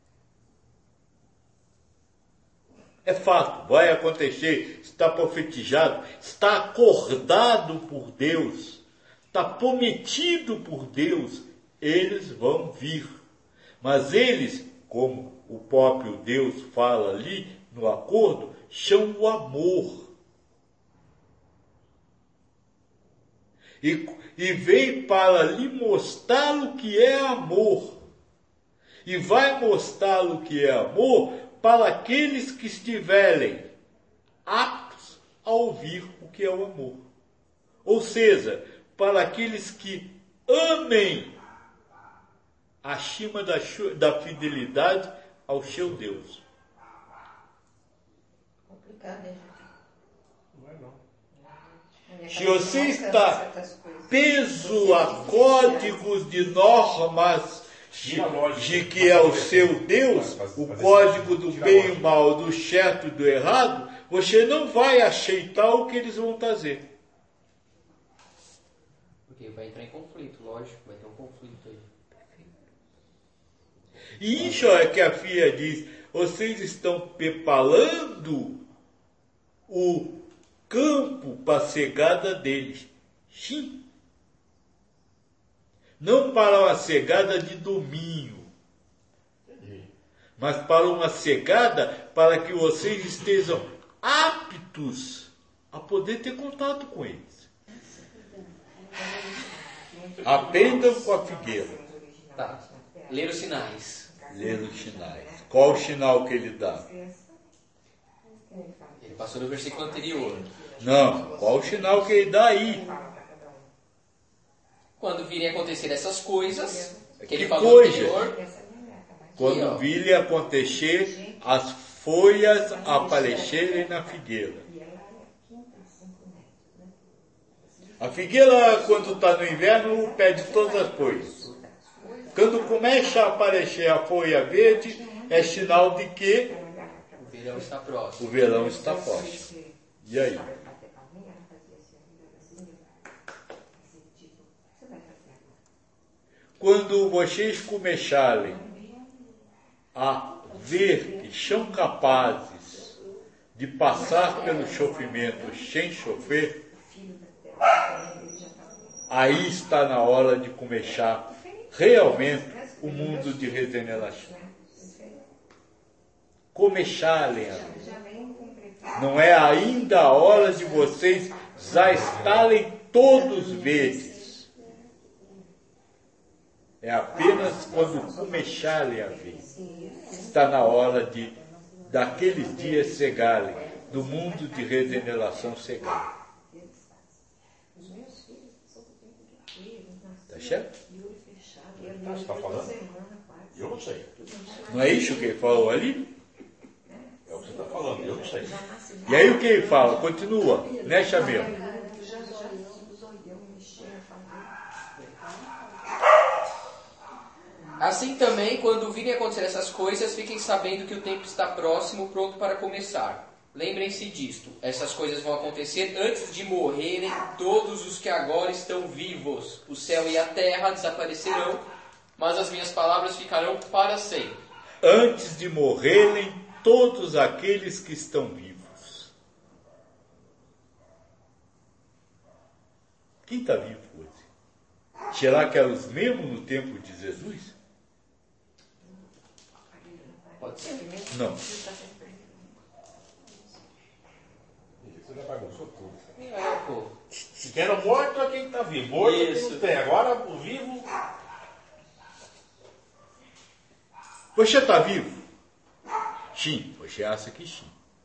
É fato, vai acontecer, está profetizado, está acordado por Deus, está prometido por Deus, eles vão vir. Mas eles, como o próprio Deus fala ali no acordo, são o amor. E vem para lhe mostrar o que é amor. E vai mostrar o que é amor para aqueles que estiverem aptos a ouvir o que é o amor. Ou seja, para aqueles que amem acima da fidelidade ao seu Deus. Complicado, hein? Não é não. Se você está preso a códigos de normas de que é o seu Deus, o código do bem e o mal, do certo e do errado, você não vai aceitar o que eles vão trazer. Porque vai entrar em conflito, lógico, vai ter um conflito aí. E isso é que a filha diz, vocês estão preparando o campo para a cegada deles. Sim. Não para uma cegada de domínio, mas para uma cegada para que vocês estejam aptos a poder ter contato com eles. Aprendam com a figueira. Tá. Ler os sinais. Ler os sinais. Qual o sinal que ele dá? Ele passou no versículo anterior. Não, qual o sinal que ele dá aí? Quando virem acontecer essas coisas, que ele Que falou coisa? anterior, Quando virem acontecer, as folhas aparecerem na figueira. A figueira, quando está no inverno, perde todas as folhas. Quando começa a aparecer a folha verde, é sinal de que o verão está próximo. o verão está próximo. E aí? Quando vocês começarem a ver que são capazes de passar pelo sofrimento sem sofrer, aí está na hora de começar realmente o mundo de regeneração. Começarem a ver. Não é ainda a hora de vocês já estarem todos verdes. É apenas quando começarem a ver. Está na hora de, daqueles dias chegarem, do mundo de regeneração chegar. Está certo? Você está falando? Eu não sei. Não é isso que ele falou ali? É o que você está falando, eu não sei. E aí o que ele fala? Continua, né, Chamelo? Assim também, quando virem acontecer essas coisas, fiquem sabendo que o tempo está próximo, pronto para começar. Lembrem-se disto, essas coisas vão acontecer antes de morrerem todos os que agora estão vivos. O céu e a terra desaparecerão, mas as minhas palavras ficarão para sempre. Antes de morrerem todos aqueles que estão vivos. Quem está vivo hoje? Será que eram os mesmos no tempo de Jesus? Pode ser. Não. Você já bagunçou tudo. É, pô. Se quer o morto é quem está vivo. Morto é quem Isso. não tem. Agora o vivo. Você está vivo? Sim, você acha que sim.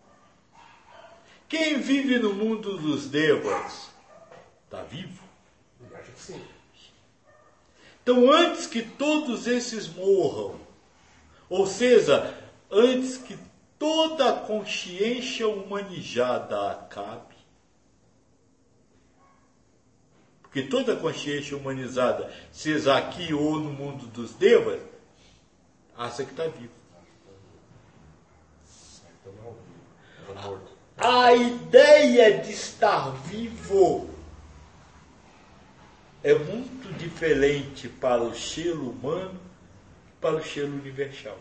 Quem vive no mundo dos devas está vivo? Eu acho que sim. Então, antes que todos esses morram, ou seja, antes que toda a consciência humanizada acabe, porque toda a consciência humanizada, seja aqui ou no mundo dos devas, acha que está vivo. A ideia de estar vivo é muito diferente para o ser humano e para o ser universal.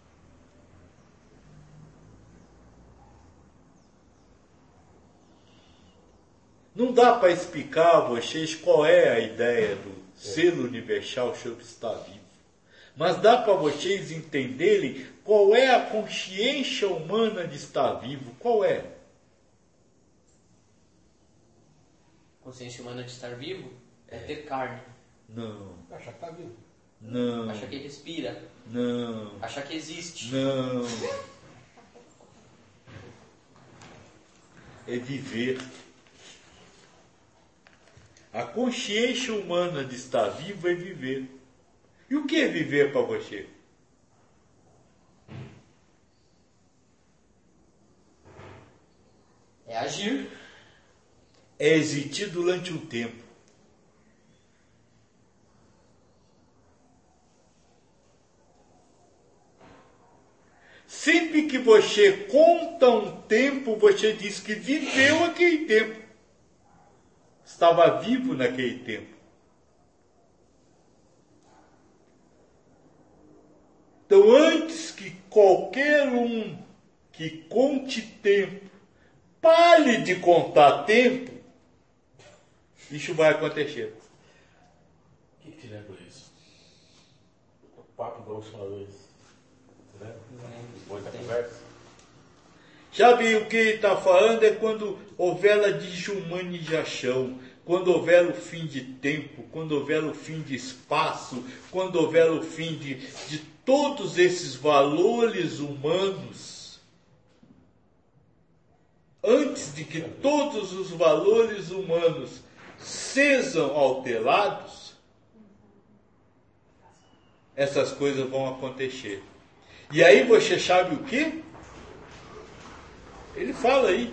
Não dá para explicar a vocês qual é a ideia do ser universal sobre estar vivo. Mas dá para vocês entenderem qual é a consciência humana de estar vivo. Qual é? Consciência humana de estar vivo é ter carne. Não. Achar que está vivo. Não. Achar que respira. Não. Achar que existe. Não. É viver. A consciência humana de estar vivo é viver. E o que é viver para você? É agir. É existir durante um tempo. Sempre que você conta um tempo, você diz que viveu aquele tempo. Estava vivo naquele tempo. Então, antes que qualquer um que conte tempo pare de contar tempo, isso vai acontecer. O que te lembra isso? O papo da última vez. Você lembra? Depois da conversa? Sabe o que ele está falando? É quando houver a desumanização, quando houver o fim de tempo, quando houver o fim de espaço, quando houver o fim de todos esses valores humanos. Antes de que todos os valores humanos sejam alterados, essas coisas vão acontecer. E aí você sabe o quê? Ele fala aí.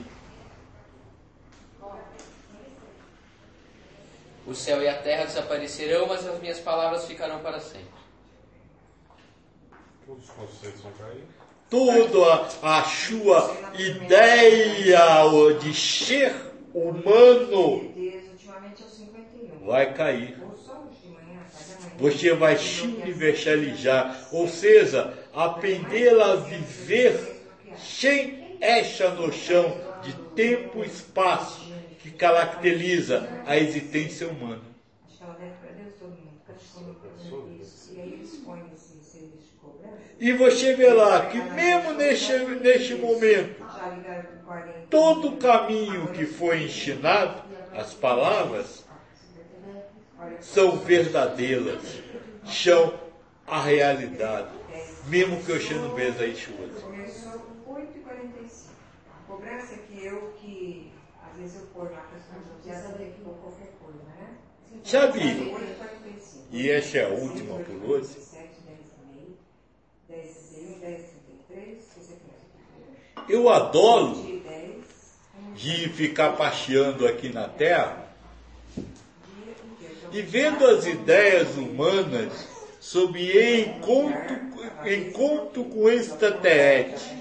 O céu e a terra desaparecerão, mas as minhas palavras ficarão para sempre. Todos os conceitos vão cair. Toda a sua ideia de ser humano Ultimamente é o 51. vai cair. Ou só de manhã, cada manhã. Você vai se universalizar, ou seja, aprender a viver sem essa noção de tempo e espaço que caracteriza a existência humana. Acho que ela deve para Deus todo mundo. Cada isso. E aí eles põem esse serviço de cobrança. E você vê lá que mesmo neste momento, Já ligaram com 40. todo o caminho que foi ensinado, as palavras, são verdadeiras, são a realidade, mesmo que você não veja isso hoje. Começou 8h45. A cobrança que às vezes eu ponho lá para as pessoas já saber que for qualquer coisa, né? Sabe, 8h45. e essa é a última por hoje, 7, 10h30, 10h01, 10h33, você começa. eu adoro 10, de ficar passeando aqui na Terra e vendo as ideias humanas sobre encontro com extraterrestre.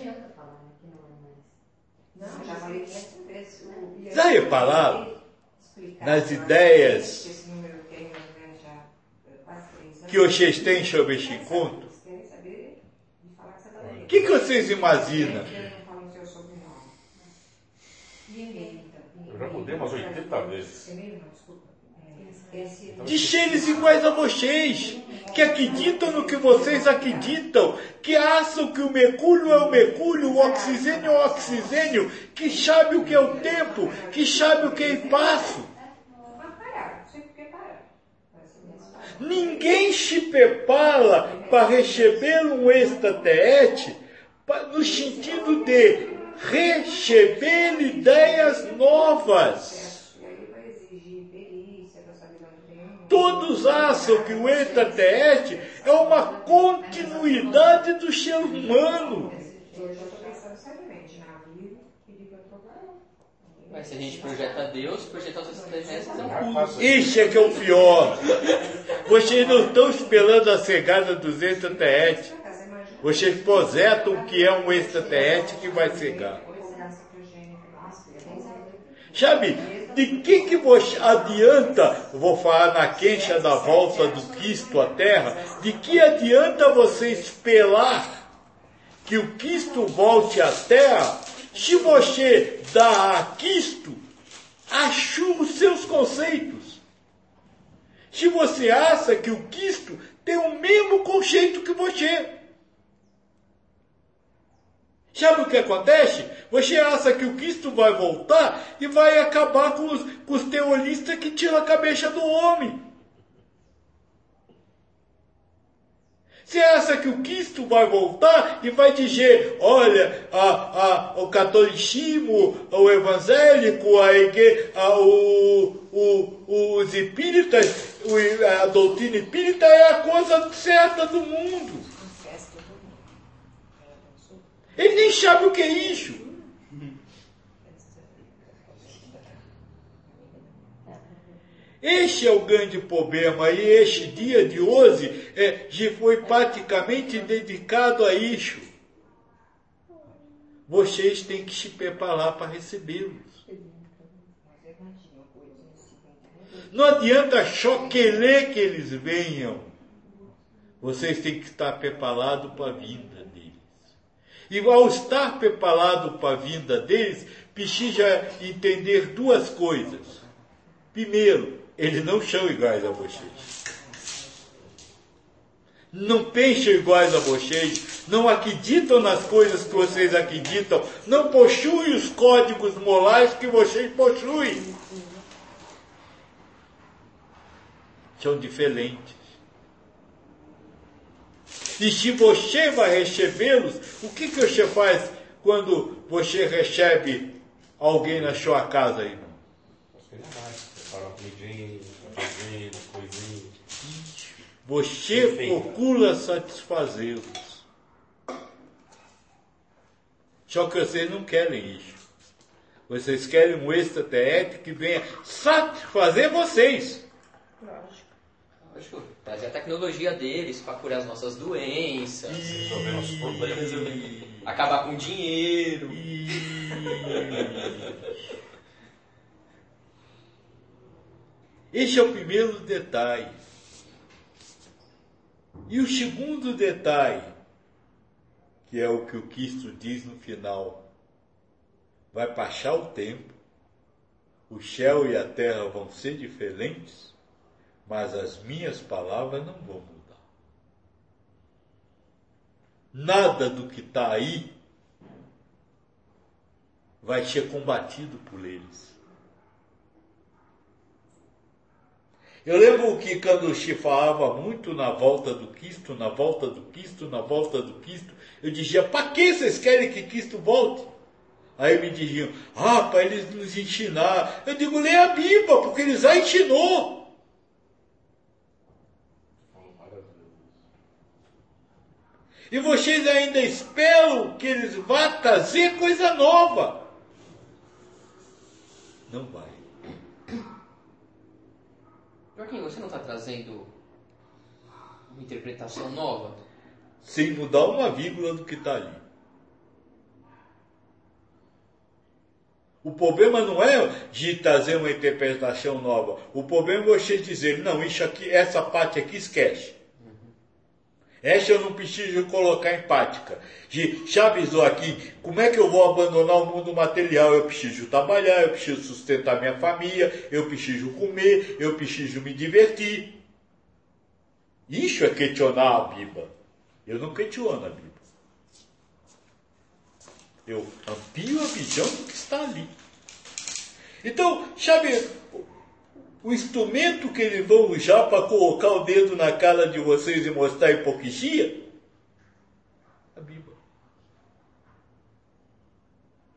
Não, já falei 500 vezes. Já repararam nas ideias Esse número tem mais ou menos já quase 3 anos. que vocês têm sobre este encontro? Vocês querem saber de falar que você está lendo. O que vocês imaginam? Eu não falo o seu sobrenome. E e-mail, então. Eu já mudei umas 80 vezes. E-mail não, desculpa. De seres iguais a vocês, que acreditam no que vocês acreditam, que acham que o mercúrio é o mercúrio, o oxigênio é o oxigênio, que sabe o que é o tempo, que sabe o que é o espaço. Mas pararam, não sei por que pararam. Ninguém se prepara para receber um extraterrestre no sentido de receber ideias novas. E aí vai exigir perícia para saber onde tem um. Todos acham que o extraterrestre é uma continuidade do ser humano. Eu já estou pensando seriamente na vida e de que eu estou. Mas se a gente projeta Deus, projetar os extraterrestres é um curso. Isso é que é o pior. Vocês não estão esperando a chegada dos extraterrestres. Vocês projetam o que é um extraterrestre que vai chegar. Sabe, de que você adianta, vou falar na queixa da volta do Cristo à Terra, de que adianta você esperar que o Cristo volte à Terra se você dá a Cristo os seus conceitos? Se você acha que o Cristo tem o mesmo conceito que você. Sabe o que acontece? Você acha que o Cristo vai voltar e vai acabar com os teoristas que tiram a cabeça do homem. Você acha que o Cristo vai voltar e vai dizer, olha, o catolicismo, o evangélico, os espíritas, a doutrina espírita é a coisa certa do mundo. Ele nem sabe o que é isso. Este é o grande problema, e este dia de hoje já foi praticamente dedicado a isso. Vocês têm que se preparar para recebê-los. Não adianta só querer que eles venham. Vocês têm que estar preparados para a vinda deles. E ao estar preparado para a vinda deles, precisa entender duas coisas. Primeiro, eles não são iguais a vocês. Não pensam iguais a vocês. Não acreditam nas coisas que vocês acreditam. Não possuem os códigos morais que vocês possuem. São diferentes. E se você vai recebê-los, o que você faz quando você recebe alguém na sua casa, irmão? Prepara uma comidinha, coisinha. Você procura satisfazê-los. Só que vocês não querem isso. Vocês querem um extraterrestre que venha satisfazer vocês. Lógico, trazer a tecnologia deles para curar as nossas doenças, Resolver nossos problemas. acabar com dinheiro. Este é o primeiro detalhe. E o segundo detalhe, que é o que o Cristo diz no final, vai passar o tempo, o céu e a terra vão ser diferentes, mas as minhas palavras não vão mudar. Nada do que está aí vai ser combatido por eles. Eu lembro que quando se falava muito na volta do Cristo, na volta do Cristo, na volta do Cristo, eu dizia, para que vocês querem que Cristo volte? Aí me diziam, para eles nos ensinar. Eu digo, lê a Bíblia, porque ele já ensinou. E vocês ainda esperam que eles vá trazer coisa nova. Não vai. Joaquim, você não está trazendo uma interpretação nova? Sem mudar uma vírgula do que está ali. O problema não é de trazer uma interpretação nova. O problema é você dizer, não, isso aqui, essa parte aqui esquece. Essa eu não preciso colocar em prática. Sabe, Joaquim, como é que eu vou abandonar o mundo material? Eu preciso trabalhar, eu preciso sustentar minha família, eu preciso comer, eu preciso me divertir. Isso é questionar a Bíblia. Eu não questiono a Bíblia. Eu ampio a visão do que está ali. Então, sabe, o instrumento que eles vão usar para colocar o dedo na cara de vocês e mostrar a hipocrisia? A Bíblia.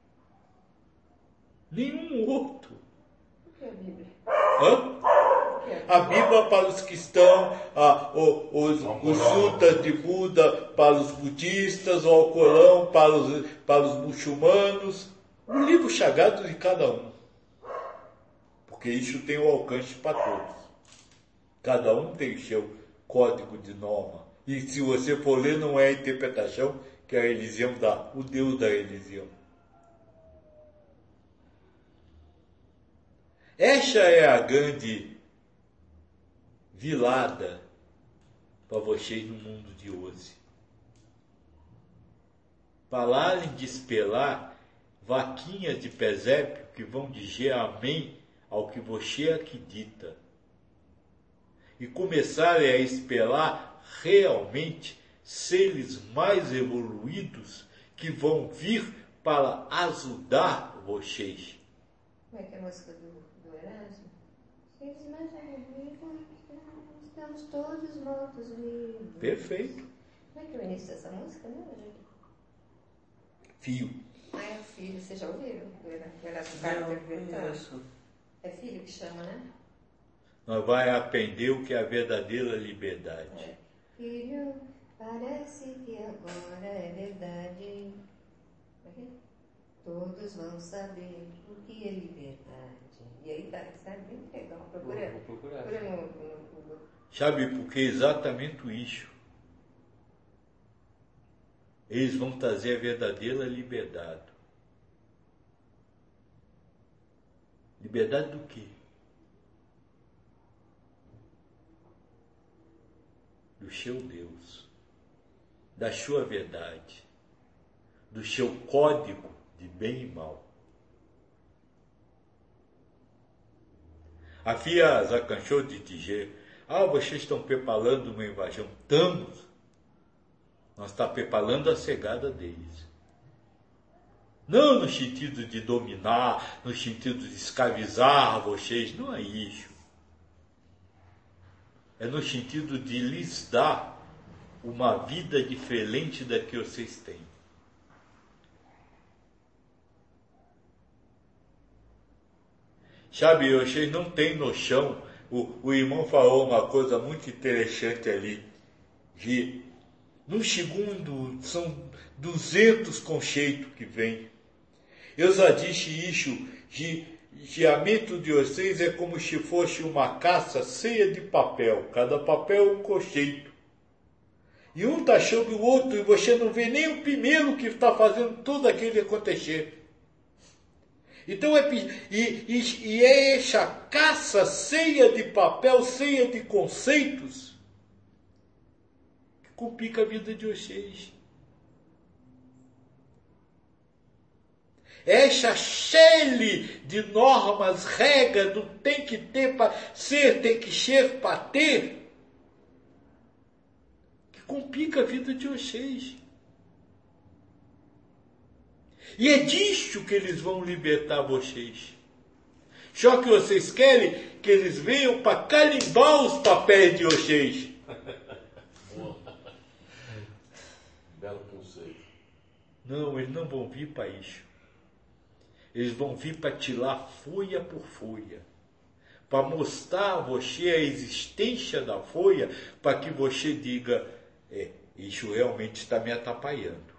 Nenhum outro. O que é a Bíblia? Hã? O que é A Biba para os cristãos, os sutras de Buda para os budistas, o Alcorão para os muçulmanos. O livro sagrado de cada um. Porque isso tem o alcance para todos. Cada um tem o seu código de norma. E se você for ler, não é a interpretação que a religião dá, o Deus da religião. Esta é a grande vilada para vocês no mundo de hoje. Pararem de espelar vaquinhas de presépio que vão dizer amém ao que você acredita. E começarem a espelar realmente seres mais evoluídos que vão vir para ajudar vocês. Como é que é a música do Erasmo? Seres mais evoluídos, estamos todos mortos vivos. Perfeito. Como é que é o início dessa música, né, gente? Fio. Ah, é o filho, vocês já ouviram? O Erasmo Carlos interpretando? É filho que chama, né? Nós vamos aprender o que é a verdadeira liberdade. É. Filho, parece que agora é verdade. Todos vão saber o que é liberdade. E aí tá, sabe? Bem legal. Procura no Google. Sabe por que exatamente isso? Eles vão trazer a verdadeira liberdade. Liberdade do quê? Do seu Deus, da sua verdade, do seu código de bem e mal. A FIA Zacanchou de dizer, vocês estão preparando uma invasão. Estamos. Nós estamos preparando a chegada deles. Não no sentido de dominar, no sentido de escravizar vocês, não é isso. É no sentido de lhes dar uma vida diferente da que vocês têm. Sabe, vocês não têm noção. O irmão falou uma coisa muito interessante ali, de num segundo são 200 conceitos que vêm. Eu já disse isso, que a mente de vocês é como se fosse uma caixa cheia de papel. Cada papel é um conceito. E um está sobre o outro e você não vê nem o primeiro que está fazendo tudo aquilo acontecer. Então é essa caixa cheia de papel, cheia de conceitos, que complica a vida de vocês. Essa série de normas, regras, do tem que ter para ser, tem que ser para ter, que complica a vida de vocês. E é disso que eles vão libertar vocês. Só que vocês querem que eles venham para carimbar os papéis de vocês. Belo conceito. Não, eles não vão vir para isso. Eles vão vir para tirar folha por folha. Para mostrar a você a existência da folha, para que você diga, isso realmente está me atrapalhando.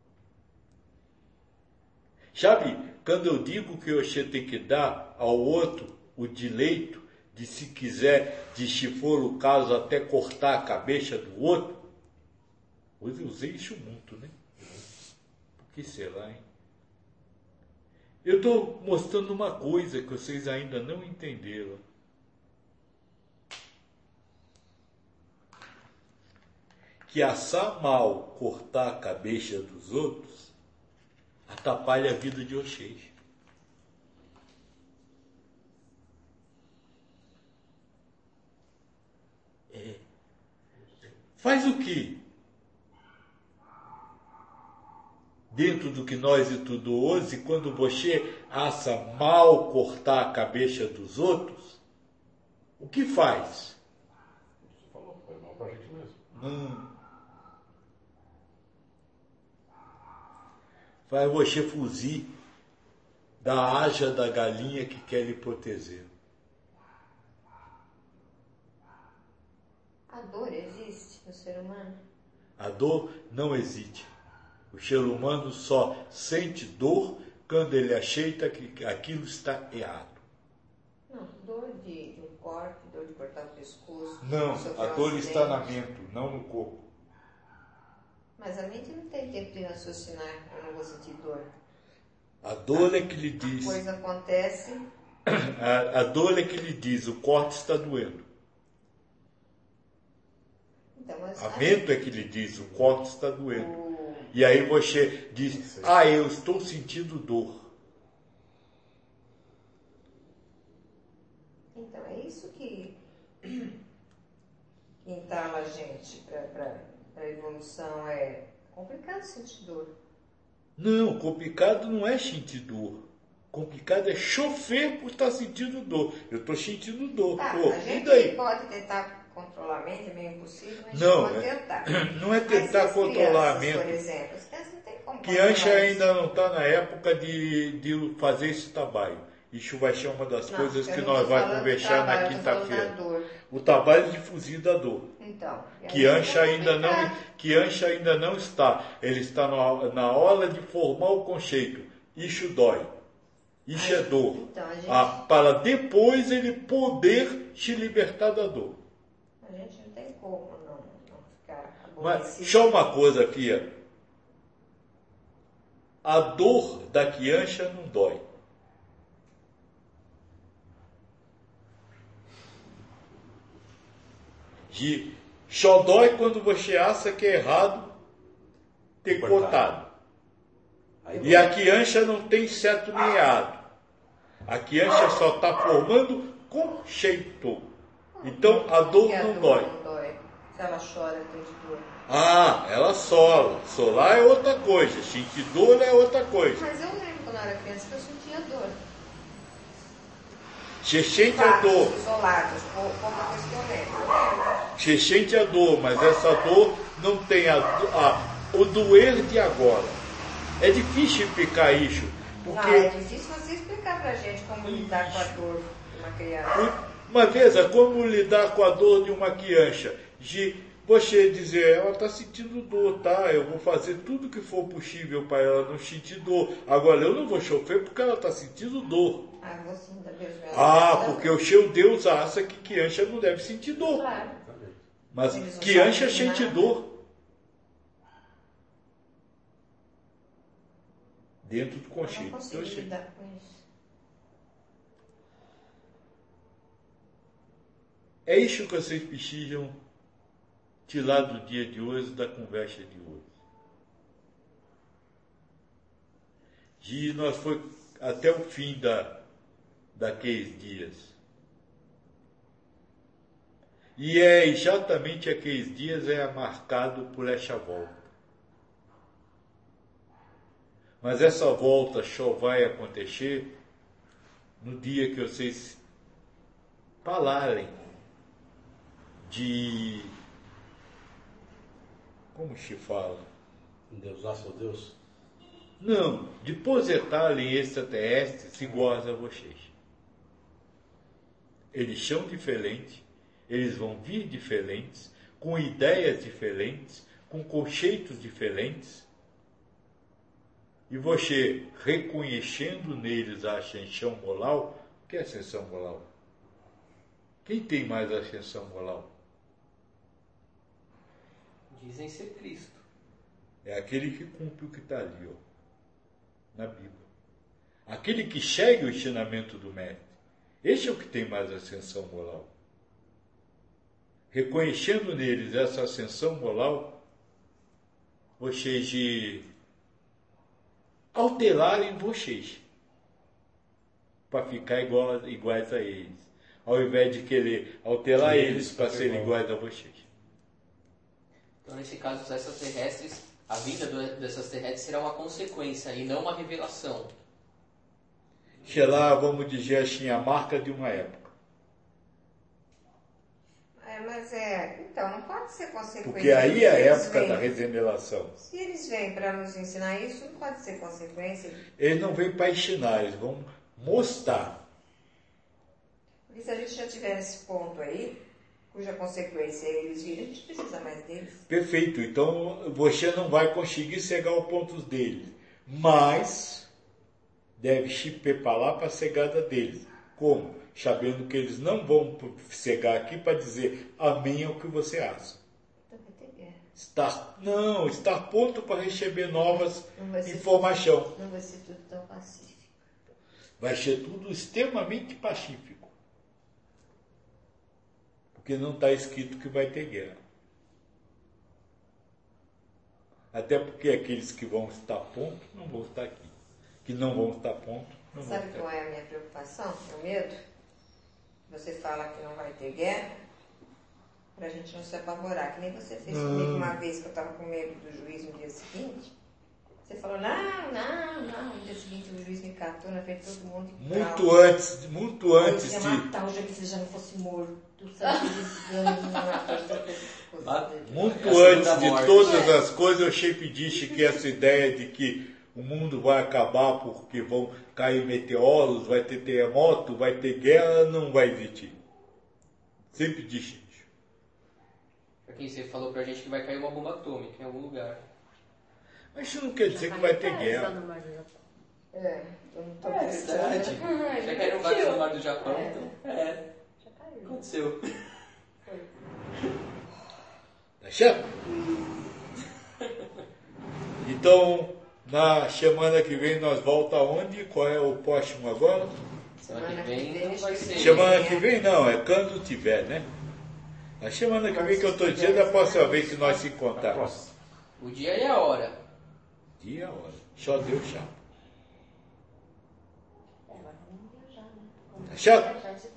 Sabe, quando eu digo que você tem que dar ao outro o direito de, se quiser, de se for o caso, até cortar a cabeça do outro, hoje eu usei isso muito, né? Por que será, hein? Eu estou mostrando uma coisa que vocês ainda não entenderam. Que assar mal, cortar a cabeça dos outros, atrapalha a vida de vocês. Faz o quê? Dentro do que nós estudamos hoje, quando você assa mal cortar a cabeça dos outros, o que faz? Você falou, foi mal pra gente mesmo. Faz você fugir da asa da galinha que quer lhe proteger. A dor existe no ser humano? A dor não existe. O ser humano só sente dor quando ele aceita que aquilo está errado. Não, dor de um corte, dor de cortar o pescoço. Não, sofrer a um dor acidente. está na mente, não no corpo. Mas a mente não tem tempo de raciocinar, eu não vou sentir dor. A dor é que lhe diz. A coisa acontece. A dor é que lhe diz, o corte está doendo. Então, mas A mente é que lhe diz, o corte está doendo. o- E aí você diz, eu estou sentindo dor. Então é isso que entala a gente para a evolução. É complicado sentir dor. Não, complicado não é sentir dor. Complicado é chofer por estar sentindo dor. Eu estou sentindo dor. Tá, Pô, a e gente daí? pode tentar controlar a mente, é meio impossível, mas Não, a gente pode tentar. não é Mas tentar as controlar a crianças, mente. por exemplo, as crianças não tem como Criança controlar isso. ainda não está na época de fazer esse trabalho. Isso vai ser uma das Não, coisas eu que não nós tô vamos falando do conversar na trabalho, eu tô falando quinta-feira. da dor. O trabalho de fugir da dor. Então, e aí Criança fica ainda não está. Ele está na hora de formar o conceito. Isso dói. Isso é dor. Então, a gente, Para depois ele poder se libertar da dor. a gente não tem como não ficar Mas aborrecido. só uma coisa, filha. A dor da criança não dói. Que só dói quando você acha que é errado ter cortado. Aí E a criança não tem certo nem errado. A criança só está formando conceito. Então a dor Porque a não dor dói. não dói. Se ela chora, tem de dor. Ela sola. Solar é outra coisa. Sentir dor é outra coisa. Mas eu lembro quando eu era criança que eu sentia dor. Você sente a dor. Isolados, pouca coisa que eu lembro. Você sente a dor, mas essa dor não tem o doer de agora. É difícil explicar isso. Não, é Porque difícil você explicar pra gente como lidar com a dor de uma criança. uma vez, como lidar com a dor de uma criança? De você dizer, ela está sentindo dor, tá? Eu vou fazer tudo que for possível para ela não sentir dor. Agora, eu não vou sofrer porque ela está sentindo dor. Eu vou sim, da mesma Porque o seu Deus acha que criança não deve sentir dor. Claro. Mas Eles não criança sabem sente nada. dor. Dentro do Eu não conceito. consigo Então, lidar com isso. é isso que vocês precisam tirar do dia de hoje, da conversa de hoje. E nós foi até o fim daqueles dias. E é exatamente aqueles dias marcado por essa volta. Mas essa volta só vai acontecer no dia que vocês falarem de... Como se fala? Endeusar seu Deus. Não, de projetarem extraterrestres iguais a vocês. Eles são diferentes, eles vão vir diferentes, com ideias diferentes, com conceitos diferentes. E você, reconhecendo neles a ascensão moral, o que é ascensão moral? Quem tem mais ascensão moral? Dizem ser Cristo. É aquele que cumpre o que está ali, na Bíblia. Aquele que segue o ensinamento do Mestre. Esse é o que tem mais ascensão moral. Reconhecendo neles essa ascensão moral, vocês alterarem vocês para ficar iguais a eles, ao invés de querer alterar eles para serem iguais a vocês. Então, nesse caso, os extraterrestres, a vinda desses extraterrestres será uma consequência e não uma revelação. Será, vamos dizer assim, a marca de uma época. Então, não pode ser consequência. Porque aí é a Se eles época vêm- da regeneração. Se eles vêm para nos ensinar isso, não pode ser consequência. Eles não vêm para ensinar, eles vão mostrar. Porque se a gente já tiver nesse ponto aí, cuja consequência é eles virem, a gente precisa mais deles. Perfeito. Então você não vai conseguir cegar o ponto deles, mas deve se preparar para a cegada deles. Como? Sabendo que eles não vão cegar aqui para dizer amém ao que você acha. Então vai ter guerra. Estar pronto para receber novas Não vai ser informação. Não vai ser tudo tão pacífico. Vai ser tudo extremamente pacífico. Porque não está escrito que vai ter guerra. Até porque aqueles que vão estar prontos não vão estar aqui. Que não vão estar prontos não vão Sabe estar qual aqui. é a minha preocupação, meu medo? Você fala que não vai ter guerra, pra gente não se apavorar. Que nem você fez comigo uma vez que eu estava com medo do juiz no dia seguinte. Você falou, não. No dia seguinte o juiz me catou na frente de todo mundo. Muito antes Eu ia de... matar o juiz se ele já não fosse morto. Sabe? Muito É a antes segunda de morte. todas as coisas, eu sempre disse que essa ideia de que o mundo vai acabar porque vão cair meteoros, vai ter terremoto, vai ter guerra, não vai existir. Sempre disse isso. Aqui você falou pra gente que vai cair uma bomba atômica em algum lugar. Mas isso não quer dizer que vai ter Só guerra. no Mar do Japão. Eu não tô Verdade. Já caíram vários no Mar do Japão, então. Já caiu. Aconteceu. Tá certo? Então, na semana que vem nós volta aonde? Qual é o próximo agora? Semana que vem não vai ser. Semana que vem não, é quando tiver, né? A semana que vem que eu estou dizendo é a próxima vez que nós se encontrarmos. O dia e a hora. Dia e a hora. Só Deus sabe. Agora vamos viajar, né? Tá certo? Viajar, você